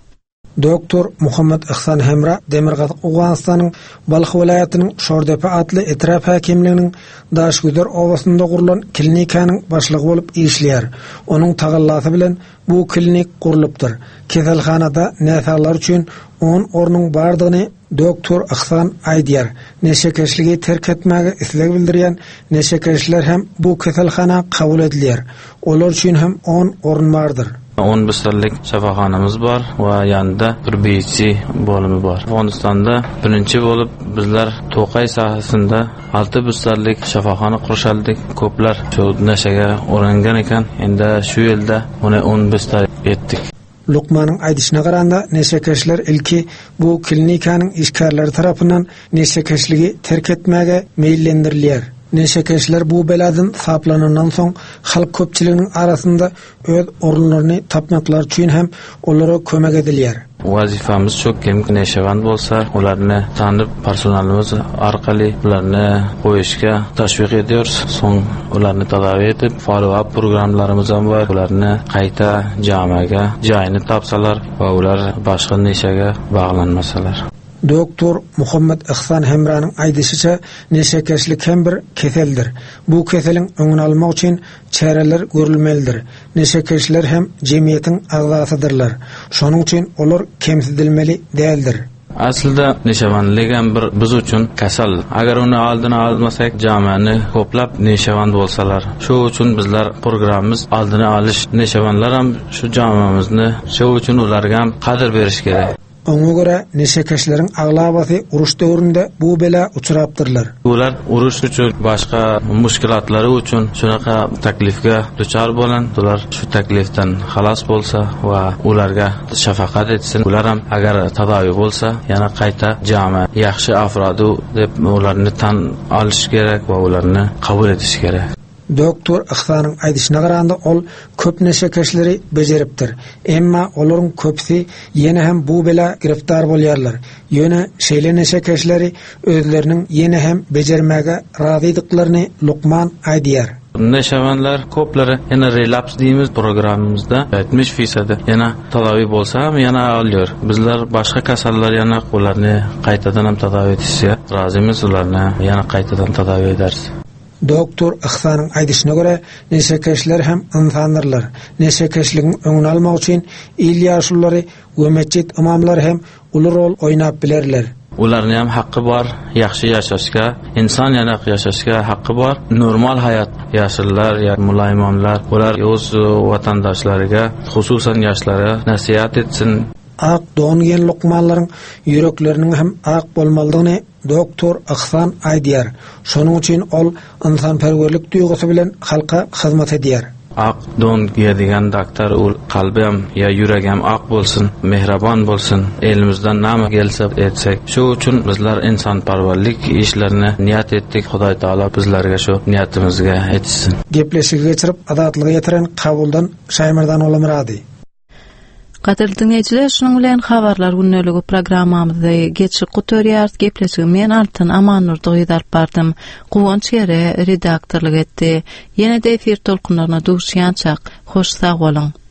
Doktor Muhammed Ihsan Hamra Demirgaz Awganistanyň Balx welaýatynyň Şordepe adly etraf häkimliginiň Daşgüder owasynda gurulan klinikanyň başlygy bolup işleýär. Onuň tagallasy bilen bu klinik gurulypdyr. Keselhanada näsalar üçin 10 ornuň bardygyny Doktor Ihsan aýdýar. Neçe keşligi terk etmäge isleg bildirýän neçe keşler hem bu keselhana kabul edilýär. Olar üçin hem 10 orun bardyr.
10 bisallik şafahanamız var ve yanında bir beýçi bölümi var. Afganistanda birinci bolup bizler Toqay sahasında 6 bisallik şafahana kurşaldyk. Köpler şu neşege orangan eken. Ende şu ýylda onu 10 bisal etdik.
Lukman'ın aýdyşyna garanda neçe keşler ilki bu klinikanyň işgärleri tarapyndan neçe keşligi terk etmäge meýillendirilýär. Neçe keşler bu beladan saplanandan soň halk köpçiliginiň arasynda öz orunlaryny tapmaklar üçin hem olara kömek edilýär.
Wazifamız çok kemik neşevan bolsa, ularny tanyp personalymyz arkaly ularny goýuşga taşwik ediyoruz. Soň ularny tadawi edip, follow-up programlarymyz var. Ularny gaýta jamaga jaýyny tapsalar we ular başga neşege baglanmasalar.
Doktor Muhammed Ihsan Hamranyň aýdyşyça neçe keşlik hem bir keseldir. Bu keseliň öňüni almak üçin çäreler görülmelidir. Neçe keşler hem jemgyýetiň agzasydyrlar. Şonuň üçin olar kemsidilmeli däldir.
Aslında neşevanlygan bir biz üçin kasal. Agar onu aldyny almasak, jamany hoplap neşevan bolsalar. Şu üçin bizler programımız aldyny alyş. Neşevanlar hem şu jamamyzyny, şu üçin ularga kadir beriş gerek.
Oňa görä neçe keşleriň aglabasy uruş döwründe bu bela uçurapdyrlar.
Ular uruş üçin başga müşkilatlary üçin şunaka taklifge duçar bolan, ular şu taklifden halas bolsa we ularga şafaqat etsin. Ular hem agar tadawi bolsa, yana gaýta jama ýaxşy afrady dep ularny tan alyş gerek we ularny kabul ediş gerek.
Doktor Ihsanyň aýdyşyna garanda ol köp neçe keşleri bejeripdir. Emma olaryň köpsi ýene hem bu bela giriftar bolýarlar. Ýöne şeýle neçe keşleri özleriniň ýene hem bejermäge razydyklaryny Lukman aýdýar.
Neşevanlar köpleri yana relaps diýimiz programımızda 70% yana tadawi bolsa hem yana alýar. Bizler başga kasallar yana ularny gaýtadan hem tadawi etişe razymyz, ularny yana gaýtadan tadawi ederiz.
Doktor Ihsanyň aýdyşyna görä neçe keşler hem insandyrlar. Neçe keşligiň öňüni almak üçin il ýaşulary we mesjid imamlary hem uly rol oýnap bilerler.
Ularning ham haqqı var, yaxshi yashashga, inson yana yashashga haqqı var. Normal hayot yashirlar, ya mulla imomlar, ular o'z vatandoshlariga, xususan yoshlarga nasihat etsin.
Ak doğungen lokmanlaryň yürekleriniň hem ak bolmalydygyny Doktor Ihsan aýdýar. Şonuň üçin ol insanperwerlik duýgusy bilen halka hyzmat edýär.
Ak don giyadigan doktor ul kalbim ya yüregim ak bolsun, mehribon bolsun, elimizden nama gelse etsek. Şu üçün bizler insanparvarlik işlerini niyat ettik. Hudaý Taala bizlerge şu niyatimizge etsin.
Gepleşigi geçirip adatlygy ýetiren kabuldan Şaýmerdan Gulmurady.
Gaderli dinleyijiler, şonuň bilen habarlar günneligi programmamyzda geçik gutorýar gepleşigi men Altyn Amannurdy ýydarp bardym. Guwanç ýere redaktorlyk etdi. Ýene-de efir tolkunlaryna duşýançak. Hoş sag bolun.